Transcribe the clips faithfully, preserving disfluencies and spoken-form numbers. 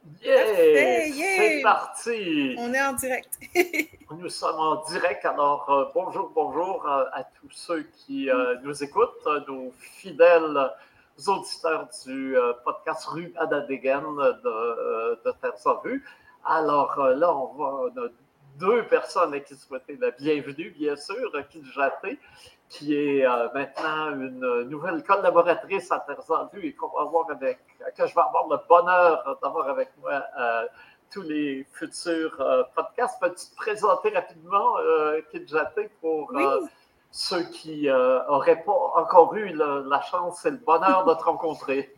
Yeah! Parfait, yeah! C'est parti! On est en direct. Nous sommes en direct, alors euh, bonjour, bonjour euh, à tous ceux qui euh, nous écoutent, nos fidèles auditeurs du euh, podcast Rue Adadegen de, euh, de Terres en Vue. Alors euh, là, on, va, on a deux personnes à qui souhaiter la bienvenue, bien sûr, Kid Jaté, qui est euh, maintenant une nouvelle collaboratrice à Terres en Vue et qu'on va avoir avec, que je vais avoir le bonheur d'avoir avec moi euh, tous les futurs euh, podcasts. Peux-tu te présenter rapidement, euh, Kid Jaté, pour Oui. euh, ceux qui n'auraient euh, pas encore eu le, la chance et le bonheur de te rencontrer?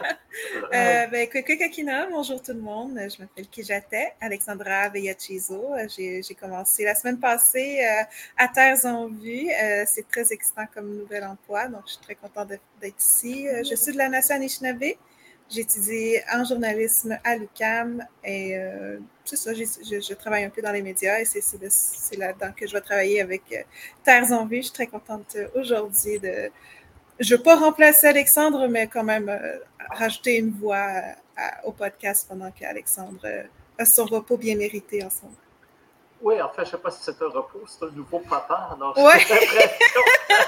euh, ben, Kakina, bonjour tout le monde. Je m'appelle Kijate, Alexandra Veyachizo. J'ai, j'ai commencé la semaine passée euh, à Terres en Vue. Euh, c'est très excitant comme nouvel emploi, donc je suis très contente d'être ici. Je suis de la nation Anishinaabe. J'ai étudié en journalisme à l'U Q A M et euh, c'est ça, je, je travaille un peu dans les médias et c'est, c'est, c'est là-dedans que je vais travailler avec euh, Terres en Vue. Je suis très contente aujourd'hui de... Je ne veux pas remplacer Alexandre, mais quand même euh, rajouter une voix à, à, au podcast pendant qu'Alexandre euh, a son repos bien mérité en ce moment. Oui, en fait, je ne sais pas si c'est un repos, c'est un nouveau papa, alors ouais. j'ai l'impression.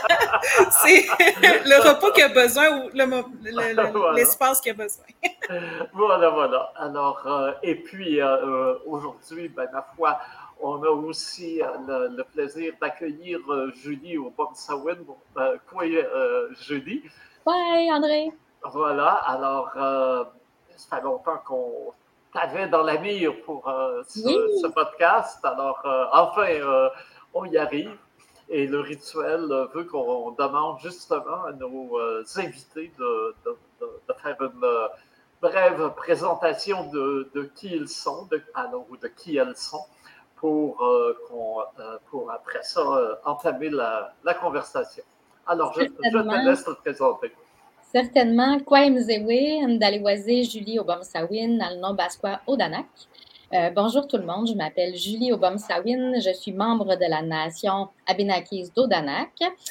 C'est le repos qu'il a besoin ou le, le, le, voilà. l'espace qu'il a besoin. voilà, voilà. Alors, euh, et puis euh, aujourd'hui, ben, ma foi, on a aussi euh, le, le plaisir d'accueillir euh, Julie au Bomsawin. Euh, quoi, euh, Julie? Ouais, André. Voilà, alors, euh, ça fait longtemps qu'on t'avait dans la mire pour euh, ce, oui. ce podcast. Alors, euh, enfin, euh, on y arrive. Et le rituel veut qu'on demande justement à nos euh, invités de, de, de, de faire une euh, brève présentation de, de qui ils sont, de, alors, ou de qui elles sont, pour, euh, qu'on, euh, pour après ça euh, entamer la, la conversation. Alors, je, je te laisse te présenter. Certainement. Kwai Mzewe, Ndaliwaze, Julie Obomsawin, Alno Basqua Odanak. Euh, bonjour tout le monde, je m'appelle Julie Obomsawin, je suis membre de la nation Abénakis d'Odanak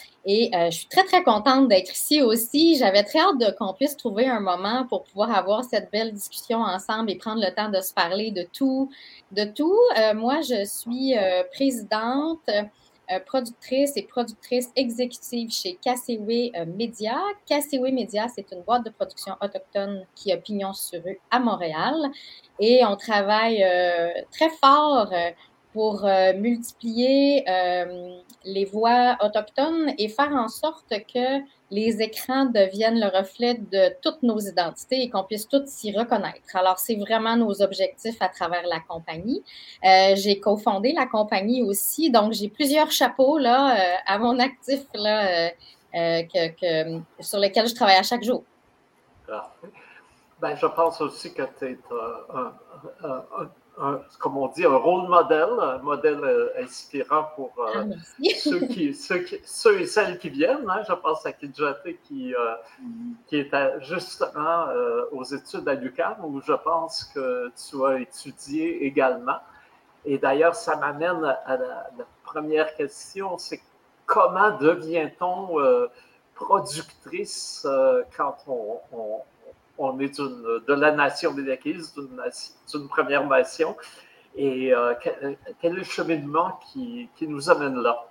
et euh, je suis très, très contente d'être ici aussi. J'avais très hâte de, qu'on puisse trouver un moment pour pouvoir avoir cette belle discussion ensemble et prendre le temps de se parler de tout. De tout. Euh, moi, je suis euh, présidente, euh, productrice et productrice exécutive chez Kassewe euh, Media. Kassewe Media, c'est une boîte de production autochtone qui a pignon sur rue à Montréal. Et on travaille euh, très fort euh, pour euh, multiplier euh, les voix autochtones et faire en sorte que les écrans deviennent le reflet de toutes nos identités et qu'on puisse toutes s'y reconnaître. Alors, c'est vraiment nos objectifs à travers la compagnie. Euh, j'ai cofondé la compagnie aussi, donc j'ai plusieurs chapeaux là, euh, à mon actif là, euh, euh, que, que, sur lesquels je travaille à chaque jour. Parfait. Ben, je pense aussi que tu es un, un, un, un, comme on dit, un rôle modèle, un modèle inspirant pour euh, ah, ceux, qui, ceux, qui, ceux et celles qui viennent. Hein. Je pense à Kidjate qui, euh, mm-hmm. qui est à, justement euh, aux études à l'U Q A M, où je pense que tu as étudié également. Et d'ailleurs, ça m'amène à la, la première question, c'est comment devient-on euh, productrice euh, quand on, on on est d'une, de la nation bénéquise, d'une, d'une première nation. Et euh, quel, quel est le cheminement qui, qui nous amène là?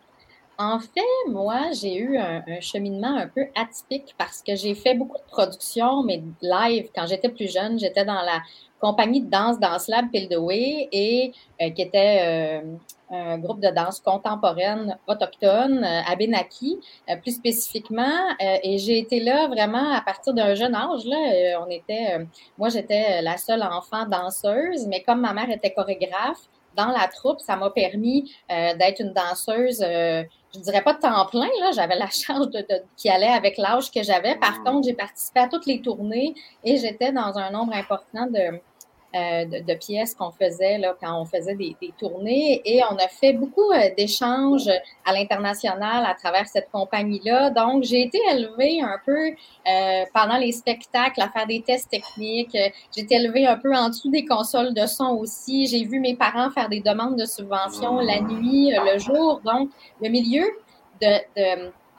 En fait, moi, j'ai eu un, un cheminement un peu atypique parce que j'ai fait beaucoup de productions, mais live. Quand j'étais plus jeune, j'étais dans la compagnie de danse Dance Lab Pildeway et euh, qui était euh, un groupe de danse contemporaine autochtone, euh, Abénaki, euh, plus spécifiquement. Euh, et j'ai été là vraiment à partir d'un jeune âge. Là, euh, on était, euh, moi, j'étais la seule enfant danseuse, mais comme ma mère était chorégraphe, dans la troupe, ça m'a permis euh, d'être une danseuse, euh, je dirais pas de temps plein, là, j'avais la charge de, de, qui allait avec l'âge que j'avais. Par contre, j'ai participé à toutes les tournées et j'étais dans un nombre important de, euh, de, de pièces qu'on faisait là, quand on faisait des, des tournées. Et on a fait beaucoup euh, d'échanges à l'international à travers cette compagnie-là. Donc, j'ai été élevée un peu euh, pendant les spectacles à faire des tests techniques. J'ai été élevée un peu en dessous des consoles de son aussi. J'ai vu mes parents faire des demandes de subventions la nuit, le jour. Donc, le milieu de, de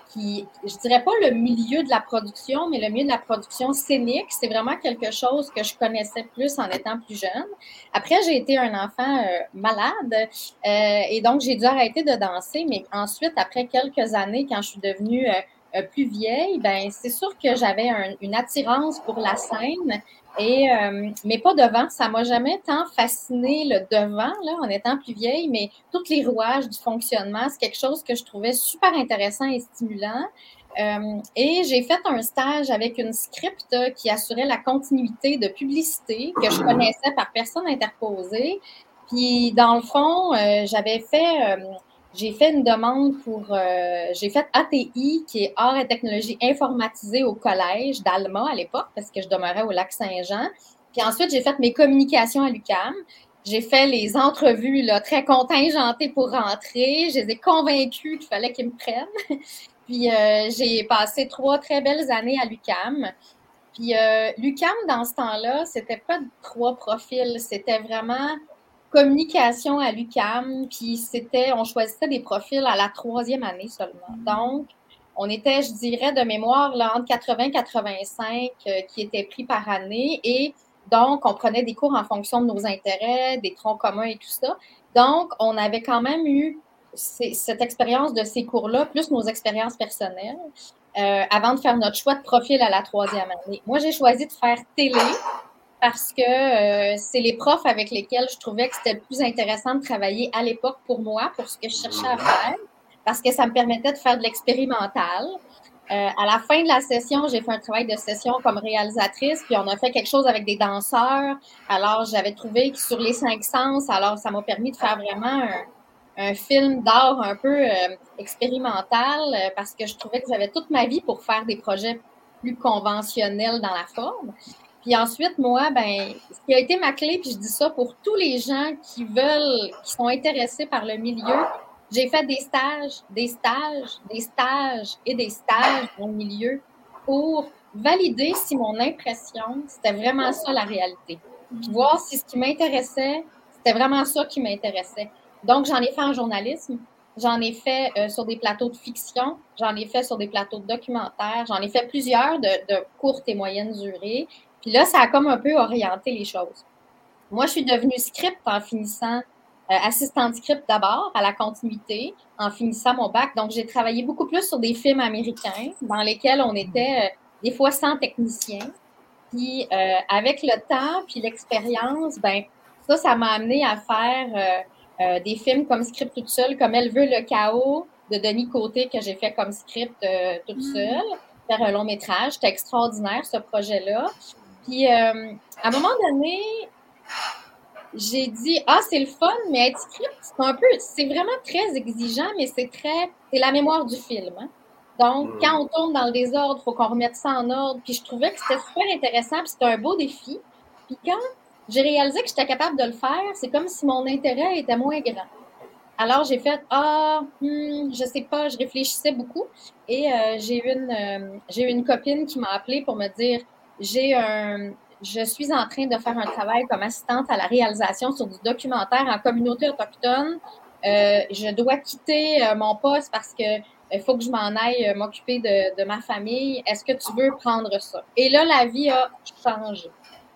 qui, je dirais pas le milieu de la production, mais le milieu de la production scénique, c'est vraiment quelque chose que je connaissais plus en étant plus jeune. Après, j'ai été un enfant euh, malade euh, et donc j'ai dû arrêter de danser, mais ensuite, après quelques années, quand je suis devenue euh, euh, plus vieille, ben c'est sûr que j'avais un, une attirance pour la scène. Et, euh, mais pas devant, ça m'a jamais tant fasciné le devant, là, en étant plus vieille, mais tous les rouages du fonctionnement, c'est quelque chose que je trouvais super intéressant et stimulant. Euh, et j'ai fait un stage avec une script qui assurait la continuité de publicité que je connaissais par personne interposée. Puis, dans le fond, euh, j'avais fait... Euh, j'ai fait une demande pour, euh, j'ai fait A T I, qui est Arts et technologies informatisées au collège d'Alma à l'époque, parce que je demeurais au Lac-Saint-Jean. Puis ensuite, j'ai fait mes communications à l'U Q A M. J'ai fait les entrevues là, très contingentées pour rentrer. Je les ai convaincus qu'il fallait qu'ils me prennent. Puis euh, j'ai passé trois très belles années à l'U Q A M. Puis euh, l'U Q A M, dans ce temps-là, c'était pas trois profils, c'était vraiment communication à l'U Q A M, puis c'était, on choisissait des profils à la troisième année seulement. Donc, on était, je dirais, de mémoire, là, entre quatre-vingts et quatre-vingt-cinq euh, qui étaient pris par année, et donc, on prenait des cours en fonction de nos intérêts, des troncs communs et tout ça. Donc, on avait quand même eu ces, cette expérience de ces cours-là, plus nos expériences personnelles, euh, avant de faire notre choix de profil à la troisième année. Moi, j'ai choisi de faire télé, parce que euh, c'est les profs avec lesquels je trouvais que c'était le plus intéressant de travailler à l'époque pour moi, pour ce que je cherchais à faire, parce que ça me permettait de faire de l'expérimental. Euh, à la fin de la session, j'ai fait un travail de session comme réalisatrice, puis on a fait quelque chose avec des danseurs. Alors, j'avais trouvé que sur les cinq sens, alors ça m'a permis de faire vraiment un, un film d'art un peu euh, expérimental, euh, parce que je trouvais que j'avais toute ma vie pour faire des projets plus conventionnels dans la forme. Puis ensuite, moi, ben, ce qui a été ma clé, puis je dis ça pour tous les gens qui veulent, qui sont intéressés par le milieu, j'ai fait des stages, des stages, des stages et des stages dans le milieu pour valider si mon impression, c'était vraiment ça la réalité. Puis voir si ce qui m'intéressait, c'était vraiment ça qui m'intéressait. Donc, j'en ai fait en journalisme, j'en ai fait euh, sur des plateaux de fiction, j'en ai fait sur des plateaux de documentaire, j'en ai fait plusieurs de, de courtes et moyennes durées. Puis là, ça a comme un peu orienté les choses. Moi, je suis devenue script en finissant, euh, assistante script d'abord, à la continuité, en finissant mon bac. Donc, j'ai travaillé beaucoup plus sur des films américains dans lesquels on était euh, des fois sans technicien. Puis, euh, avec le temps, puis l'expérience, ben ça, ça m'a amené à faire euh, euh, des films comme script toute seule, comme Elle veut le chaos de Denis Côté, que j'ai fait comme script euh, toute seule, faire un long métrage. C'était extraordinaire, ce projet-là. Puis, euh, à un moment donné, j'ai dit, ah, c'est le fun, mais être script, c'est un peu, c'est vraiment très exigeant, mais c'est très, c'est la mémoire du film. Hein? Donc, mmh. quand on tourne dans le désordre, il faut qu'on remette ça en ordre. Puis, je trouvais que c'était super intéressant, puis c'était un beau défi. Puis, quand j'ai réalisé que j'étais capable de le faire, c'est comme si mon intérêt était moins grand. Alors, j'ai fait, ah, hmm, je sais pas, je réfléchissais beaucoup. Et euh, j'ai eu une, euh, j'ai eu une copine qui m'a appelée pour me dire, j'ai un, je suis en train de faire un travail comme assistante à la réalisation sur du documentaire en communauté autochtone. Euh, je dois quitter euh, mon poste parce que il faut que je m'en aille euh, m'occuper de, de ma famille. Est-ce que tu veux prendre ça? Et là, la vie a changé.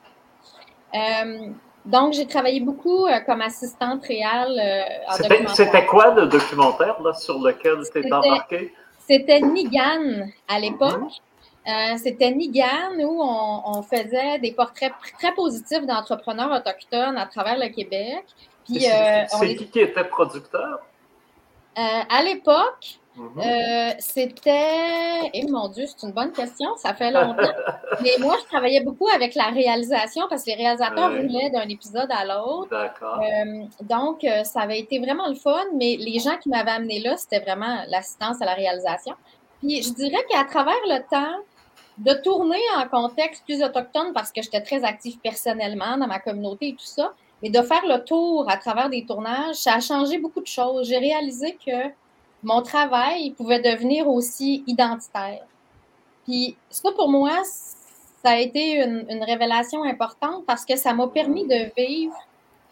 Euh, donc, j'ai travaillé beaucoup euh, comme assistante réelle euh, en c'était, documentaire. C'était quoi le documentaire là, sur lequel tu étais embarqué? C'était Nigan à l'époque. Mmh. Euh, c'était Nigan où on, on faisait des portraits très positifs d'entrepreneurs autochtones à travers le Québec. Puis, c'est euh, c'est est... qui qui était producteur? Euh, à l'époque, mm-hmm. euh, c'était... Eh mon Dieu, c'est une bonne question, ça fait longtemps. Mais moi, je travaillais beaucoup avec la réalisation parce que les réalisateurs ouais. roulaient d'un épisode à l'autre. D'accord. Euh, donc, euh, ça avait été vraiment le fun, mais les gens qui m'avaient amené là, c'était vraiment l'assistance à la réalisation. Puis, je dirais qu'à travers le temps, de tourner en contexte plus autochtone parce que j'étais très active personnellement dans ma communauté et tout ça, mais de faire le tour à travers des tournages, ça a changé beaucoup de choses. J'ai réalisé que mon travail pouvait devenir aussi identitaire. Puis ça, pour moi, ça a été une, une révélation importante parce que ça m'a permis de vivre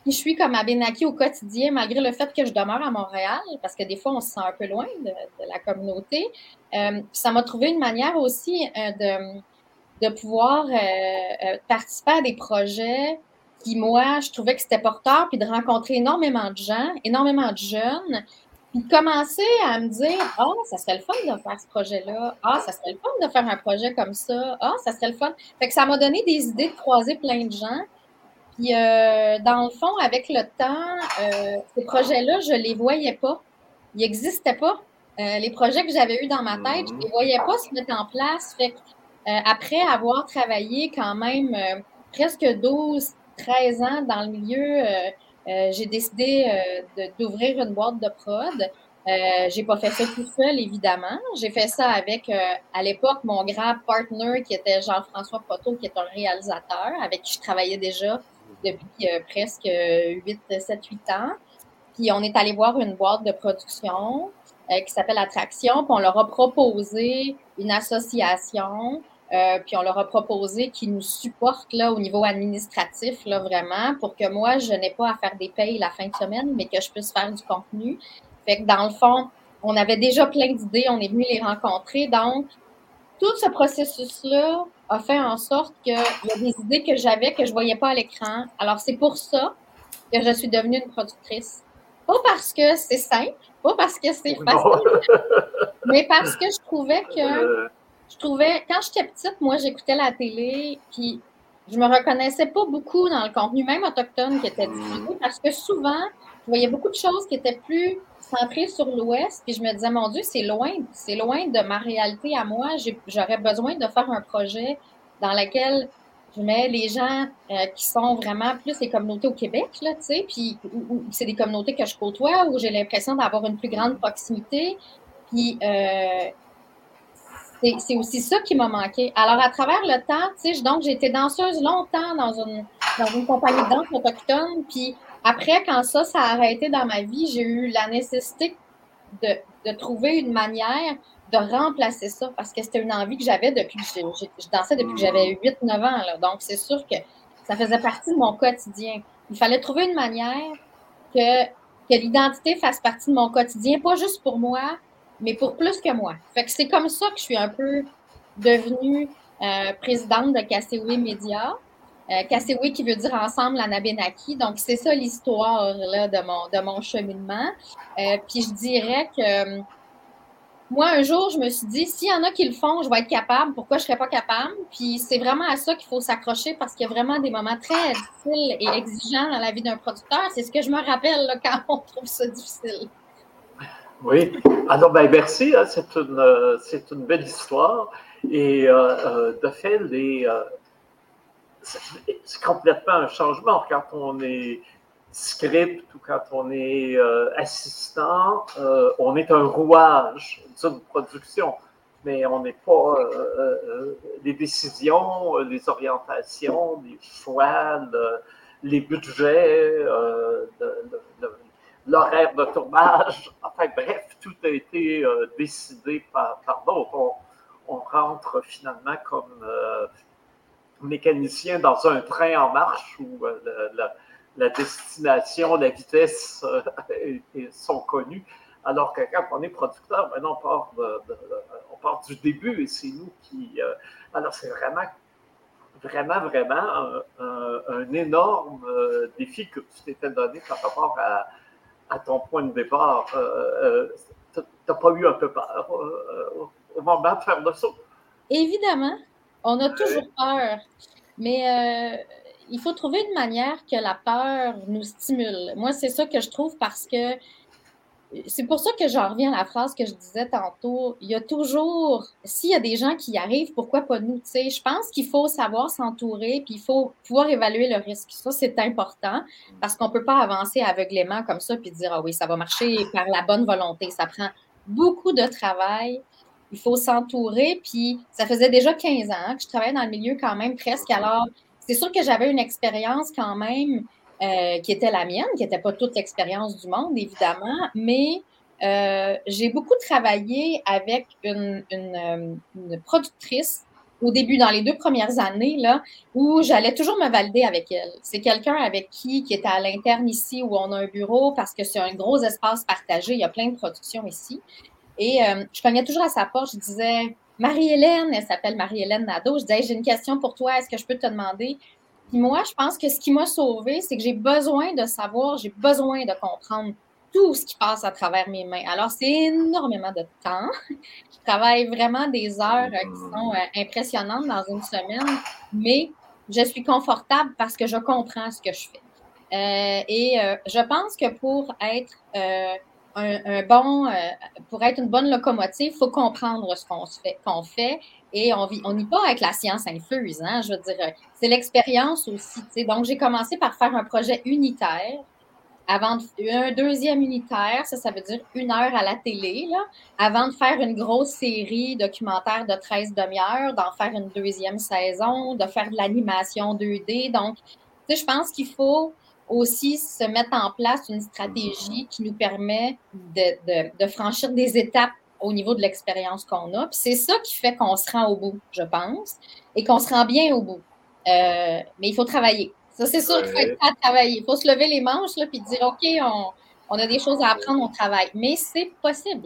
qui je suis comme Abénaki au quotidien, malgré le fait que je demeure à Montréal, parce que des fois, on se sent un peu loin de, de la communauté. Euh, ça m'a trouvé une manière aussi euh, de, de pouvoir euh, euh, participer à des projets qui, moi, je trouvais que c'était porteur, puis de rencontrer énormément de gens, énormément de jeunes, puis commencer à me dire « Ah, ça serait le fun de faire ce projet-là. Ah, ça serait le fun de faire un projet comme ça. Ah, ça serait le fun. » Fait que ça m'a donné des idées de croiser plein de gens. Puis, euh, dans le fond, avec le temps, euh, ces projets-là, je les voyais pas. Ils n'existaient pas. Euh, les projets que j'avais eus dans ma tête, je les voyais pas se mettre en place. Fait que, euh, après avoir travaillé quand même euh, presque douze, treize ans dans le milieu, euh, euh, j'ai décidé euh, de- d'ouvrir une boîte de prod. Euh, j'ai pas fait ça tout seul, évidemment. J'ai fait ça avec, euh, à l'époque, mon grand partner qui était Jean-François Proto, qui est un réalisateur avec qui je travaillais déjà depuis euh, presque huit, sept, huit ans. Puis on est allé voir une boîte de production euh, qui s'appelle Attraction, puis on leur a proposé une association, euh, puis on leur a proposé qu'ils nous supportent là, au niveau administratif, là, vraiment, pour que moi, je n'ai pas à faire des payes la fin de semaine, mais que je puisse faire du contenu. Fait que dans le fond, on avait déjà plein d'idées, on est venu les rencontrer. Donc, tout ce processus-là a fait en sorte qu'il y a des idées que j'avais que je ne voyais pas à l'écran. Alors, c'est pour ça que je suis devenue une productrice. Pas parce que c'est simple, pas parce que c'est facile, mais parce que je trouvais que, je trouvais, quand j'étais petite, moi, j'écoutais la télé, puis je me reconnaissais pas beaucoup dans le contenu, même autochtone, qui était diffusé, parce que souvent, je voyais beaucoup de choses qui étaient plus centrées sur l'Ouest, puis je me disais, mon Dieu, c'est loin, c'est loin de ma réalité à moi. J'ai, j'aurais besoin de faire un projet dans lequel je mets les gens euh, qui sont vraiment plus les communautés au Québec, là, tu sais, puis où, où c'est des communautés que je côtoie, où j'ai l'impression d'avoir une plus grande proximité. Puis euh, c'est, c'est aussi ça qui m'a manqué. Alors, à travers le temps, tu sais, donc j'ai été danseuse longtemps dans une, dans une compagnie de danse autochtone. Puis après, quand ça, ça a arrêté dans ma vie, j'ai eu la nécessité de, de trouver une manière de remplacer ça parce que c'était une envie que j'avais depuis que j'ai, j'ai, je dansais depuis que j'avais huit neuf ans. Là. Donc, c'est sûr que ça faisait partie de mon quotidien. Il fallait trouver une manière que, que l'identité fasse partie de mon quotidien, pas juste pour moi, mais pour plus que moi. Fait que c'est comme ça que je suis un peu devenue euh, présidente de Kasewi Media. Euh, Kasewi qui veut dire ensemble l'Anabénaki. Donc, c'est ça l'histoire là, de, mon, de mon cheminement. Euh, puis je dirais que euh, moi, un jour, je me suis dit, s'il y en a qui le font, je vais être capable. Pourquoi je ne serais pas capable? Puis c'est vraiment à ça qu'il faut s'accrocher parce qu'il y a vraiment des moments très difficiles et exigeants dans la vie d'un producteur. C'est ce que je me rappelle là, quand on trouve ça difficile. Oui. Alors, ben, merci. Hein, c'est, une, c'est une belle histoire. Et euh, euh, de fait, les, euh, c'est, c'est complètement un changement quand on est script ou quand on est euh, assistant, euh, on est un rouage d'une production, mais on n'est pas euh, euh, les décisions, les orientations, les choix, le, les budgets, euh, le, le, le, l'horaire de tournage. Enfin bref, tout a été euh, décidé par, par d'autres. On, on rentre finalement comme euh, mécanicien dans un train en marche où euh, la, la destination, la vitesse euh, sont connues. Alors que quand on est producteur, ben on, part de, de, on part du début et c'est nous qui... Euh, alors c'est vraiment, vraiment, vraiment un, un, un énorme euh, défi que tu t'étais donné par rapport à, à ton point de départ. Euh, tu n'as pas eu un peu peur euh, au moment de faire le saut? Évidemment, on a toujours peur, mais euh, il faut trouver une manière que la peur nous stimule. Moi, c'est ça que je trouve parce que c'est pour ça que j'en reviens à la phrase que je disais tantôt. Il y a toujours, s'il y a des gens qui y arrivent, pourquoi pas nous? Tu sais, je pense qu'il faut savoir s'entourer, puis il faut pouvoir évaluer le risque. Ça, c'est important parce qu'on ne peut pas avancer aveuglément comme ça puis dire, ah oui, ça va marcher par la bonne volonté. Ça prend beaucoup de travail. Il faut s'entourer. Puis ça faisait déjà quinze ans que je travaillais dans le milieu quand même presque. Alors, c'est sûr que j'avais une expérience quand même Euh, qui était la mienne, qui n'était pas toute l'expérience du monde, évidemment, mais euh, j'ai beaucoup travaillé avec une, une, une productrice au début, dans les deux premières années, là, où j'allais toujours me valider avec elle. C'est quelqu'un avec qui, qui était à l'interne ici, où on a un bureau, parce que c'est un gros espace partagé. Il y a plein de productions ici. Et euh, je cognais toujours à sa porte. Je disais, Marie-Hélène, elle s'appelle Marie-Hélène Nadeau. Je disais, hey, j'ai une question pour toi. Est-ce que je peux te demander? Puis moi, je pense que ce qui m'a sauvée, c'est que j'ai besoin de savoir, j'ai besoin de comprendre tout ce qui passe à travers mes mains. Alors, c'est énormément de temps. Je travaille vraiment des heures euh, qui sont euh, impressionnantes dans une semaine, mais je suis confortable parce que je comprends ce que je fais. Euh, et euh, je pense que pour être euh, un, un bon, euh, pour être une bonne locomotive, il faut comprendre ce qu'on fait, qu'on fait et on vit, on n'y pas avec la science infuse, hein, je veux dire, c'est l'expérience aussi, tu sais. Donc, j'ai commencé par faire un projet unitaire avant de, un deuxième unitaire, ça, ça veut dire une heure à la télé, là, avant de faire une grosse série documentaire de treize demi-heures, d'en faire une deuxième saison, de faire de l'animation deux D. Donc, tu sais, je pense qu'il faut aussi se mettre en place une stratégie qui nous permet de, de, de franchir des étapes au niveau de l'expérience qu'on a. Puis c'est ça qui fait qu'on se rend au bout, je pense, et qu'on se rend bien au bout. Euh, mais il faut travailler. Ça, c'est sûr qu'il faut être prêt à travailler. Il faut se lever les manches là, puis dire, OK, on, on a des choses à apprendre, on travaille. Mais c'est possible.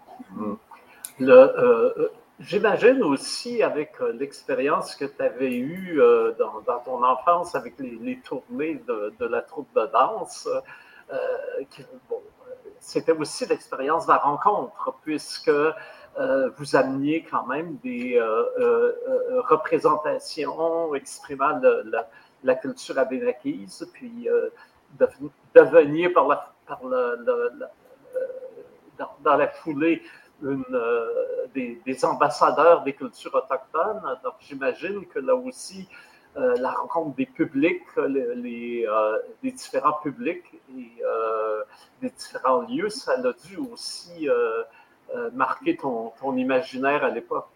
Le, euh, j'imagine aussi, avec l'expérience que tu avais eue euh, dans, dans ton enfance avec les, les tournées de, de la troupe de danse, euh, qui, bon, c'était aussi l'expérience de la rencontre, puisque euh, vous ameniez quand même des euh, euh, représentations exprimant le, la, la culture abénaquise, puis euh, de, deveniez par la, par la, la, la, dans, dans la foulée une, euh, des, des ambassadeurs des cultures autochtones. Donc, j'imagine que là aussi, euh, la rencontre des publics, les, les, euh, des différents publics et euh, des différents lieux, ça a dû aussi euh, euh, marquer ton, ton imaginaire à l'époque.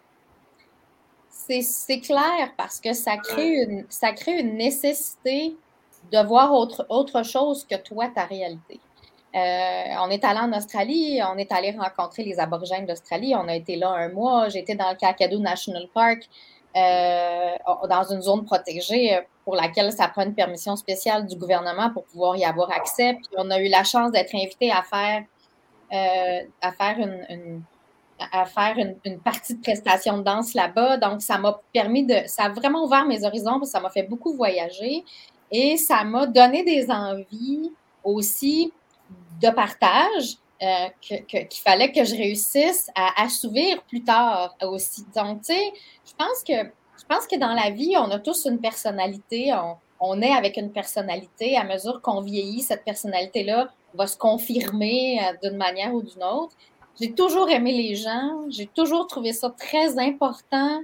C'est, c'est clair parce que ça crée, une, ça crée une nécessité de voir autre, autre chose que toi, ta réalité. Euh, on est allé en Australie, on est allé rencontrer les aborigènes d'Australie, on a été là un mois, j'étais dans le Kakadu National Park, euh, dans une zone protégée pour laquelle ça prend une permission spéciale du gouvernement pour pouvoir y avoir accès. Puis on a eu la chance d'être invité à faire, euh, à faire une, une à faire une, une, partie de prestation de danse là-bas. Donc, ça m'a permis de... Ça a vraiment ouvert mes horizons, ça m'a fait beaucoup voyager et ça m'a donné des envies aussi de partage euh, que, que, qu'il fallait que je réussisse à assouvir plus tard aussi. Donc, tu sais, je pense que je pense que dans la vie, on a tous une personnalité, on, on est avec une personnalité. À mesure qu'on vieillit, cette personnalité-là va se confirmer euh, d'une manière ou d'une autre. J'ai toujours aimé les gens, j'ai toujours trouvé ça très important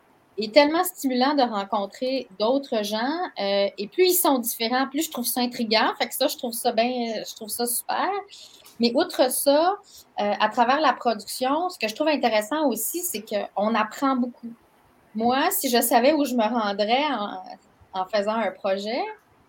et tellement stimulant de rencontrer d'autres gens. Euh, et plus ils sont différents, plus je trouve ça intriguant. Fait que ça, je trouve ça bien, je trouve ça super. Mais outre ça, euh, à travers la production, ce que je trouve intéressant aussi, c'est qu'on apprend beaucoup. Moi, si je savais où je me rendrais en, en faisant un projet,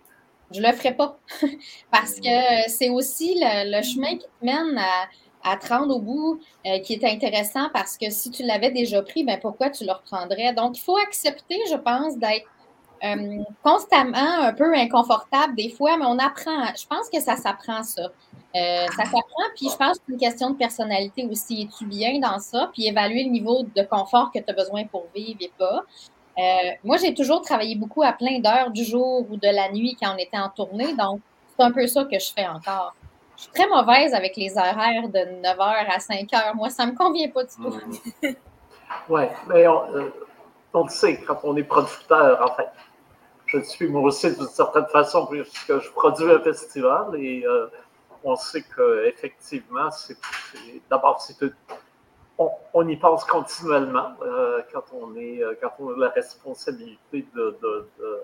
je le ferais pas. Parce que c'est aussi le, le chemin qui te mène à à te rendre au bout, euh, qui est intéressant parce que si tu l'avais déjà pris, ben pourquoi tu le reprendrais? Donc, il faut accepter, je pense, d'être euh, constamment un peu inconfortable des fois, mais on apprend. Je pense que ça s'apprend, ça. Euh, ça s'apprend, puis je pense que c'est une question de personnalité aussi. Es-tu bien dans ça? Puis évaluer le niveau de confort que tu as besoin pour vivre et pas. Euh, moi, j'ai toujours travaillé beaucoup à plein d'heures du jour ou de la nuit quand on était en tournée, donc c'est un peu ça que je fais encore. Je suis très mauvaise avec les horaires de neuf heures à cinq heures. Moi, ça ne me convient pas du tout. Mmh. Oui, mais on, euh, on le sait, quand on est producteur, en fait, je le suis moi aussi d'une certaine façon, puisque je produis un festival et euh, on sait qu'effectivement, c'est, c'est, d'abord, c'est une, on, on y pense continuellement euh, quand, on est, quand on a la responsabilité de, de, de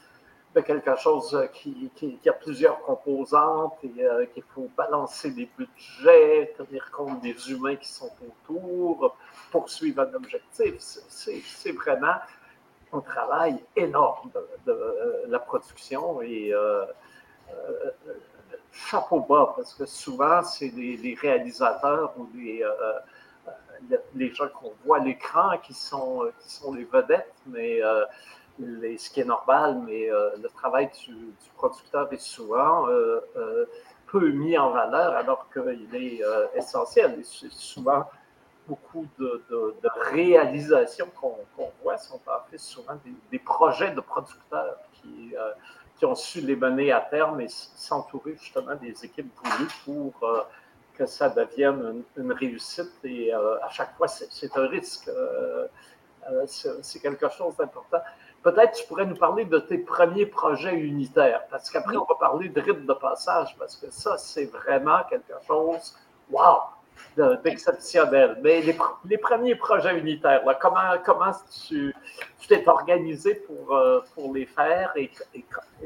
de quelque chose qui, qui, qui a plusieurs composantes et euh, qu'il faut balancer des budgets, tenir compte des humains qui sont autour, poursuivre un objectif. C'est, c'est vraiment un travail énorme de, de, de la production et euh, euh, chapeau bas, parce que souvent, c'est les, les réalisateurs ou les, euh, il y a les gens qu'on voit à l'écran qui sont, qui sont les vedettes, mais euh, les, ce qui est normal, mais euh, le travail du, du producteur est souvent euh, euh, peu mis en valeur alors qu'il est euh, essentiel. Et c'est souvent beaucoup de, de, de réalisations qu'on qu'on voit sont en fait souvent des, des projets de producteurs qui, euh, qui ont su les mener à terme et s'entourer justement des équipes voulues pour euh, que ça devienne une, une réussite. Et euh, à chaque fois, c'est un risque. Euh, euh, c'est quelque chose d'important. Peut-être tu pourrais nous parler de tes premiers projets unitaires, parce qu'après, on va parler de rite de passage, parce que ça, c'est vraiment quelque chose, wow, d'exceptionnel. Mais les, les premiers projets unitaires, là, comment, comment tu t'es organisé pour, euh, pour les faire et, et,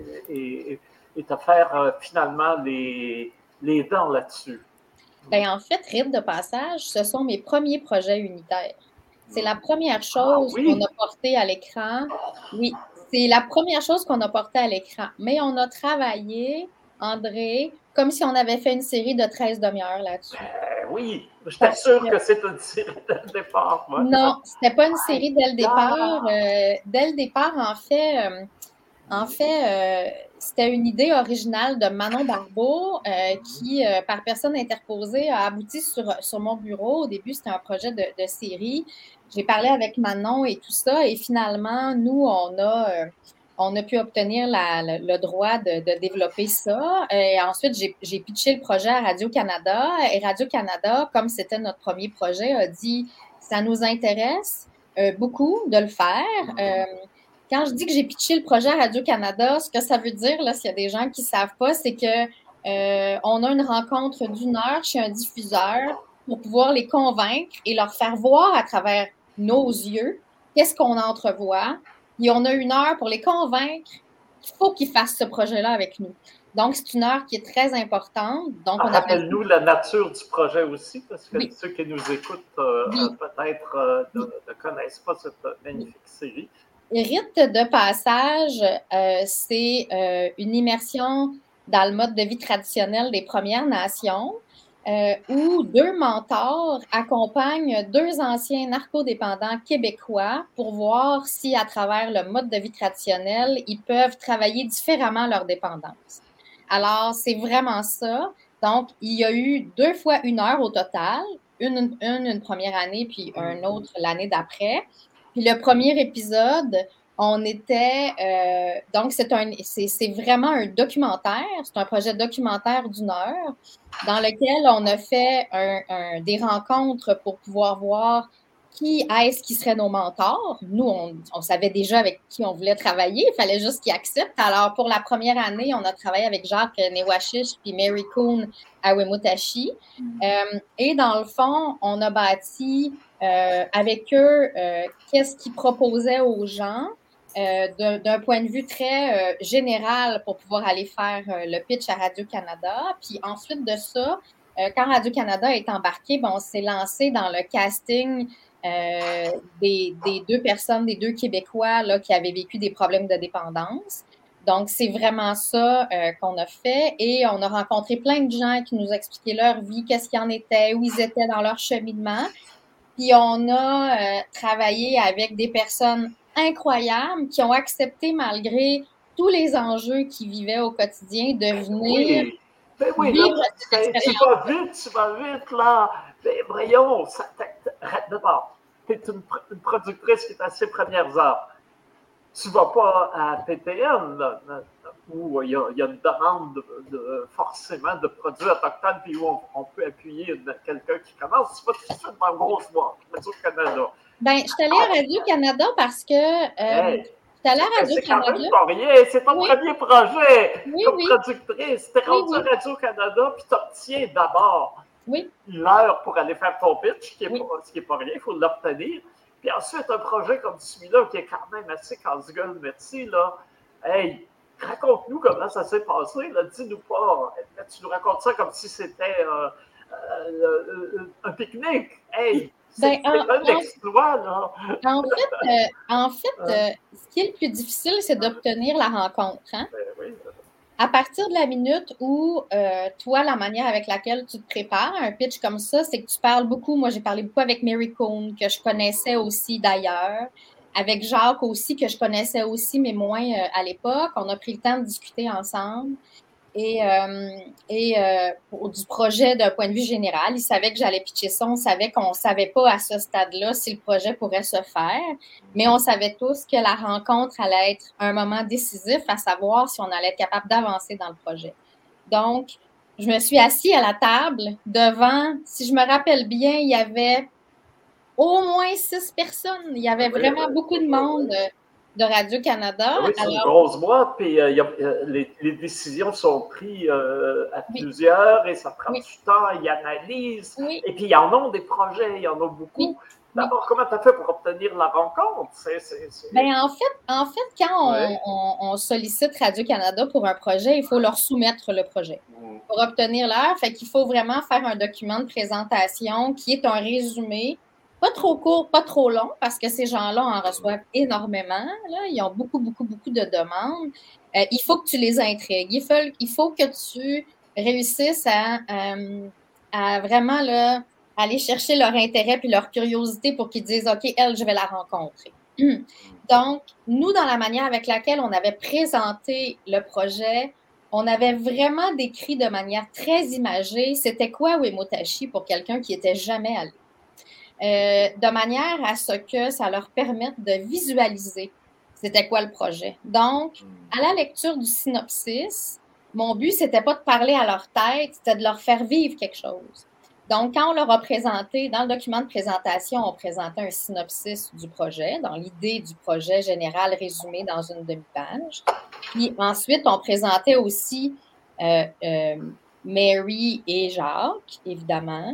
et, et te faire euh, finalement les, les dents là-dessus? Bien, en fait, rite de passage, ce sont mes premiers projets unitaires. C'est la première chose ah, oui. qu'on a portée à l'écran. Oui, c'est la première chose qu'on a portée à l'écran. Mais on a travaillé, André, comme si on avait fait une série de treize demi-heures là-dessus. Euh, oui, je t'assure que, que c'est une série dès le départ. Moi. Non, c'était pas une série dès le départ. Euh, dès le départ, en fait, euh, en fait, euh, c'était une idée originale de Manon Barbeau euh, qui, euh, par personne interposée, a abouti sur, sur mon bureau. Au début, c'était un projet de, de série. J'ai parlé avec Manon et tout ça. Et finalement, nous, on a, euh, on a pu obtenir la, le, le droit de, de développer ça. Et ensuite, j'ai pitché le projet à Radio-Canada. Et Radio-Canada, comme c'était notre premier projet, a dit « ça nous intéresse euh, beaucoup de le faire euh, ». Quand je dis que j'ai pitché le projet à Radio-Canada, ce que ça veut dire, là, s'il y a des gens qui ne savent pas, c'est qu'on euh, a une rencontre d'une heure chez un diffuseur pour pouvoir les convaincre et leur faire voir à travers nos yeux qu'est-ce qu'on entrevoit. Et on a une heure pour les convaincre qu'il faut qu'ils fassent ce projet-là avec nous. Donc, c'est une heure qui est très importante. Donc, on rappelle-nous la nature du projet aussi, parce que oui. ceux qui nous écoutent euh, oui. peut-être euh, ne, ne connaissent pas cette magnifique oui. série. Rite de passage, euh, c'est euh, une immersion dans le mode de vie traditionnel des Premières Nations euh, où deux mentors accompagnent deux anciens narcodépendants québécois pour voir si, à travers le mode de vie traditionnel, ils peuvent travailler différemment leur dépendance. Alors, c'est vraiment ça. Donc, il y a eu deux fois une heure au total, une une, une première année puis un autre l'année d'après. Puis le premier épisode, on était, euh, donc c'est un, c'est vraiment un documentaire, c'est un projet documentaire d'une heure dans lequel on a fait un, un, des rencontres pour pouvoir voir qui est-ce qui serait nos mentors. Nous, on, on savait déjà avec qui on voulait travailler, il fallait juste qu'ils acceptent. Alors, pour la première année, on a travaillé avec Jacques Newashish puis Mary Coon à Wemutashi. Mm-hmm. euh, et dans le fond, on a bâti euh, avec eux euh, qu'est-ce qu'ils proposaient aux gens euh, d'un point de vue très euh, général pour pouvoir aller faire euh, le pitch à Radio-Canada. Puis ensuite de ça, euh, quand Radio-Canada est embarqué, bon, on s'est lancé dans le casting Euh, des, des deux personnes, des deux Québécois là, qui avaient vécu des problèmes de dépendance. Donc, c'est vraiment ça euh, qu'on a fait et on a rencontré plein de gens qui nous expliquaient leur vie, qu'est-ce qu'il en était, où ils étaient dans leur cheminement. Puis, on a euh, travaillé avec des personnes incroyables qui ont accepté, malgré tous les enjeux qu'ils vivaient au quotidien, de venir oui. Ben oui, vivre là, cette expérience. Tu vas vite, tu vas vite, là. Ben, voyons, d'abord, tu es une, une productrice qui est à ses premières heures. Tu ne vas pas à P T N, là, où il y, a, il y a une demande de, de, forcément de produits autochtones, puis où on, on peut appuyer quelqu'un qui commence. Tu vas tout de suite dans le gros bois, Radio-Canada. Bien, je suis allée à Radio-Canada parce que... Euh, hey. C'est quand même pas rien. C'est ton oui. premier projet oui, comme oui. productrice. Tu es rendu à Radio-Canada, puis tu obtiens d'abord oui. l'heure pour aller faire ton pitch, qui est oui. pas, ce qui n'est pas rien, il faut l'obtenir. Puis ensuite, un projet comme celui-là, qui est quand même assez casse-gueule, merci, là. Hey, raconte-nous comment ça s'est passé, là. Dis-nous pas. Là, tu nous racontes ça comme si c'était euh, euh, un pique-nique. Hey! C'est ben, un exploit, là. En fait, euh, en fait euh, ce qui est le plus difficile, c'est d'obtenir la rencontre. Hein? Ben oui. à partir de la minute où, euh, toi, la manière avec laquelle tu te prépares un pitch comme ça, c'est que tu parles beaucoup. Moi, j'ai parlé beaucoup avec Mary Cohn, que je connaissais aussi d'ailleurs, avec Jacques aussi, que je connaissais aussi, mais moins euh, à l'époque. On a pris le temps de discuter ensemble. Et, euh, et euh, pour, du projet d'un point de vue général, ils savaient que j'allais pitcher ça. On savait qu'on ne savait pas à ce stade-là si le projet pourrait se faire, mais on savait tous que la rencontre allait être un moment décisif, à savoir si on allait être capable d'avancer dans le projet. Donc, je me suis assise à la table devant, si je me rappelle bien, il y avait au moins six personnes. Il y avait Oui, vraiment oui, beaucoup oui, de monde oui. de Radio-Canada. Oui, c'est Alors, une grosse boîte, puis euh, y a, euh, les, les décisions sont prises euh, à oui, plusieurs et ça prend oui, du temps, ils analysent, oui, et puis il y en a des projets, il y en a beaucoup. oui, oui. D'abord, comment tu as fait pour obtenir la rencontre? C'est, c'est, c'est... Ben, en fait, en fait, quand on, Ouais. on, on sollicite Radio-Canada pour un projet, il faut leur soumettre le projet Mm. pour obtenir l'heure. Fait qu'il faut vraiment faire un document de présentation qui est un résumé, pas trop court, pas trop long, parce que ces gens-là en reçoivent énormément. Là. Ils ont beaucoup, beaucoup, beaucoup de demandes. Euh, il faut que tu les intrigues. Il faut, il faut que tu réussisses à, euh, à vraiment là, aller chercher leur intérêt puis leur curiosité pour qu'ils disent OK, elle, je vais la rencontrer. Donc, nous, dans la manière avec laquelle on avait présenté le projet, on avait vraiment décrit de manière très imagée c'était quoi Wemotaci pour quelqu'un qui n'était jamais allé. Euh, de manière à ce que ça leur permette de visualiser c'était quoi le projet. Donc, à la lecture du synopsis, mon but, c'était pas de parler à leur tête, c'était de leur faire vivre quelque chose. Donc, quand on leur a présenté, dans le document de présentation, on présentait un synopsis du projet, dans l'idée du projet général résumé dans une demi-page. Puis ensuite, on présentait aussi euh, euh, Mary et Jacques, évidemment,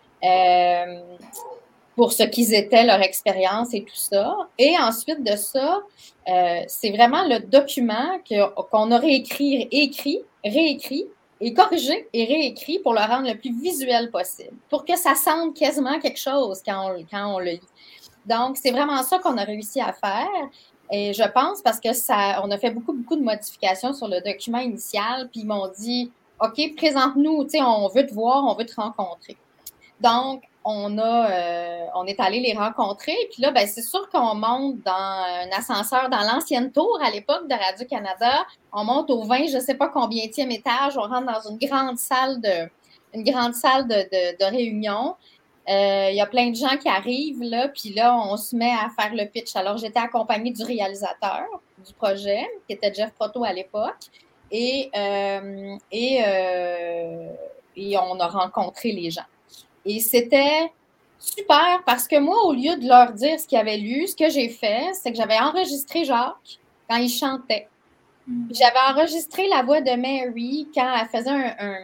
euh, pour ce qu'ils étaient, leur expérience et tout ça. Et ensuite de ça, euh, c'est vraiment le document que, qu'on a réécrit, écrit, réécrit, et corrigé et réécrit pour le rendre le plus visuel possible, pour que ça sente quasiment quelque chose quand on, quand on le lit. Donc, c'est vraiment ça qu'on a réussi à faire. Et je pense parce que ça, on a fait beaucoup, beaucoup de modifications sur le document initial, puis ils m'ont dit, OK, présente-nous, tu sais, on veut te voir, on veut te rencontrer. Donc, on a, euh, on est allé les rencontrer. Puis là, ben, c'est sûr qu'on monte dans un ascenseur dans l'ancienne tour à l'époque de Radio-Canada. On monte au vingt, je ne sais pas combienième étage. On rentre dans une grande salle de, une grande salle de, de, de réunion. Euh, il y a plein de gens qui arrivent, là, puis là, on se met à faire le pitch. Alors, j'étais accompagnée du réalisateur du projet, qui était Jeff Proto à l'époque, et, euh, et, euh, et on a rencontré les gens. Et c'était super parce que moi, au lieu de leur dire ce qu'ils avaient lu, ce que j'ai fait, c'est que j'avais enregistré Jacques quand il chantait. J'avais enregistré la voix de Mary quand elle faisait un... un,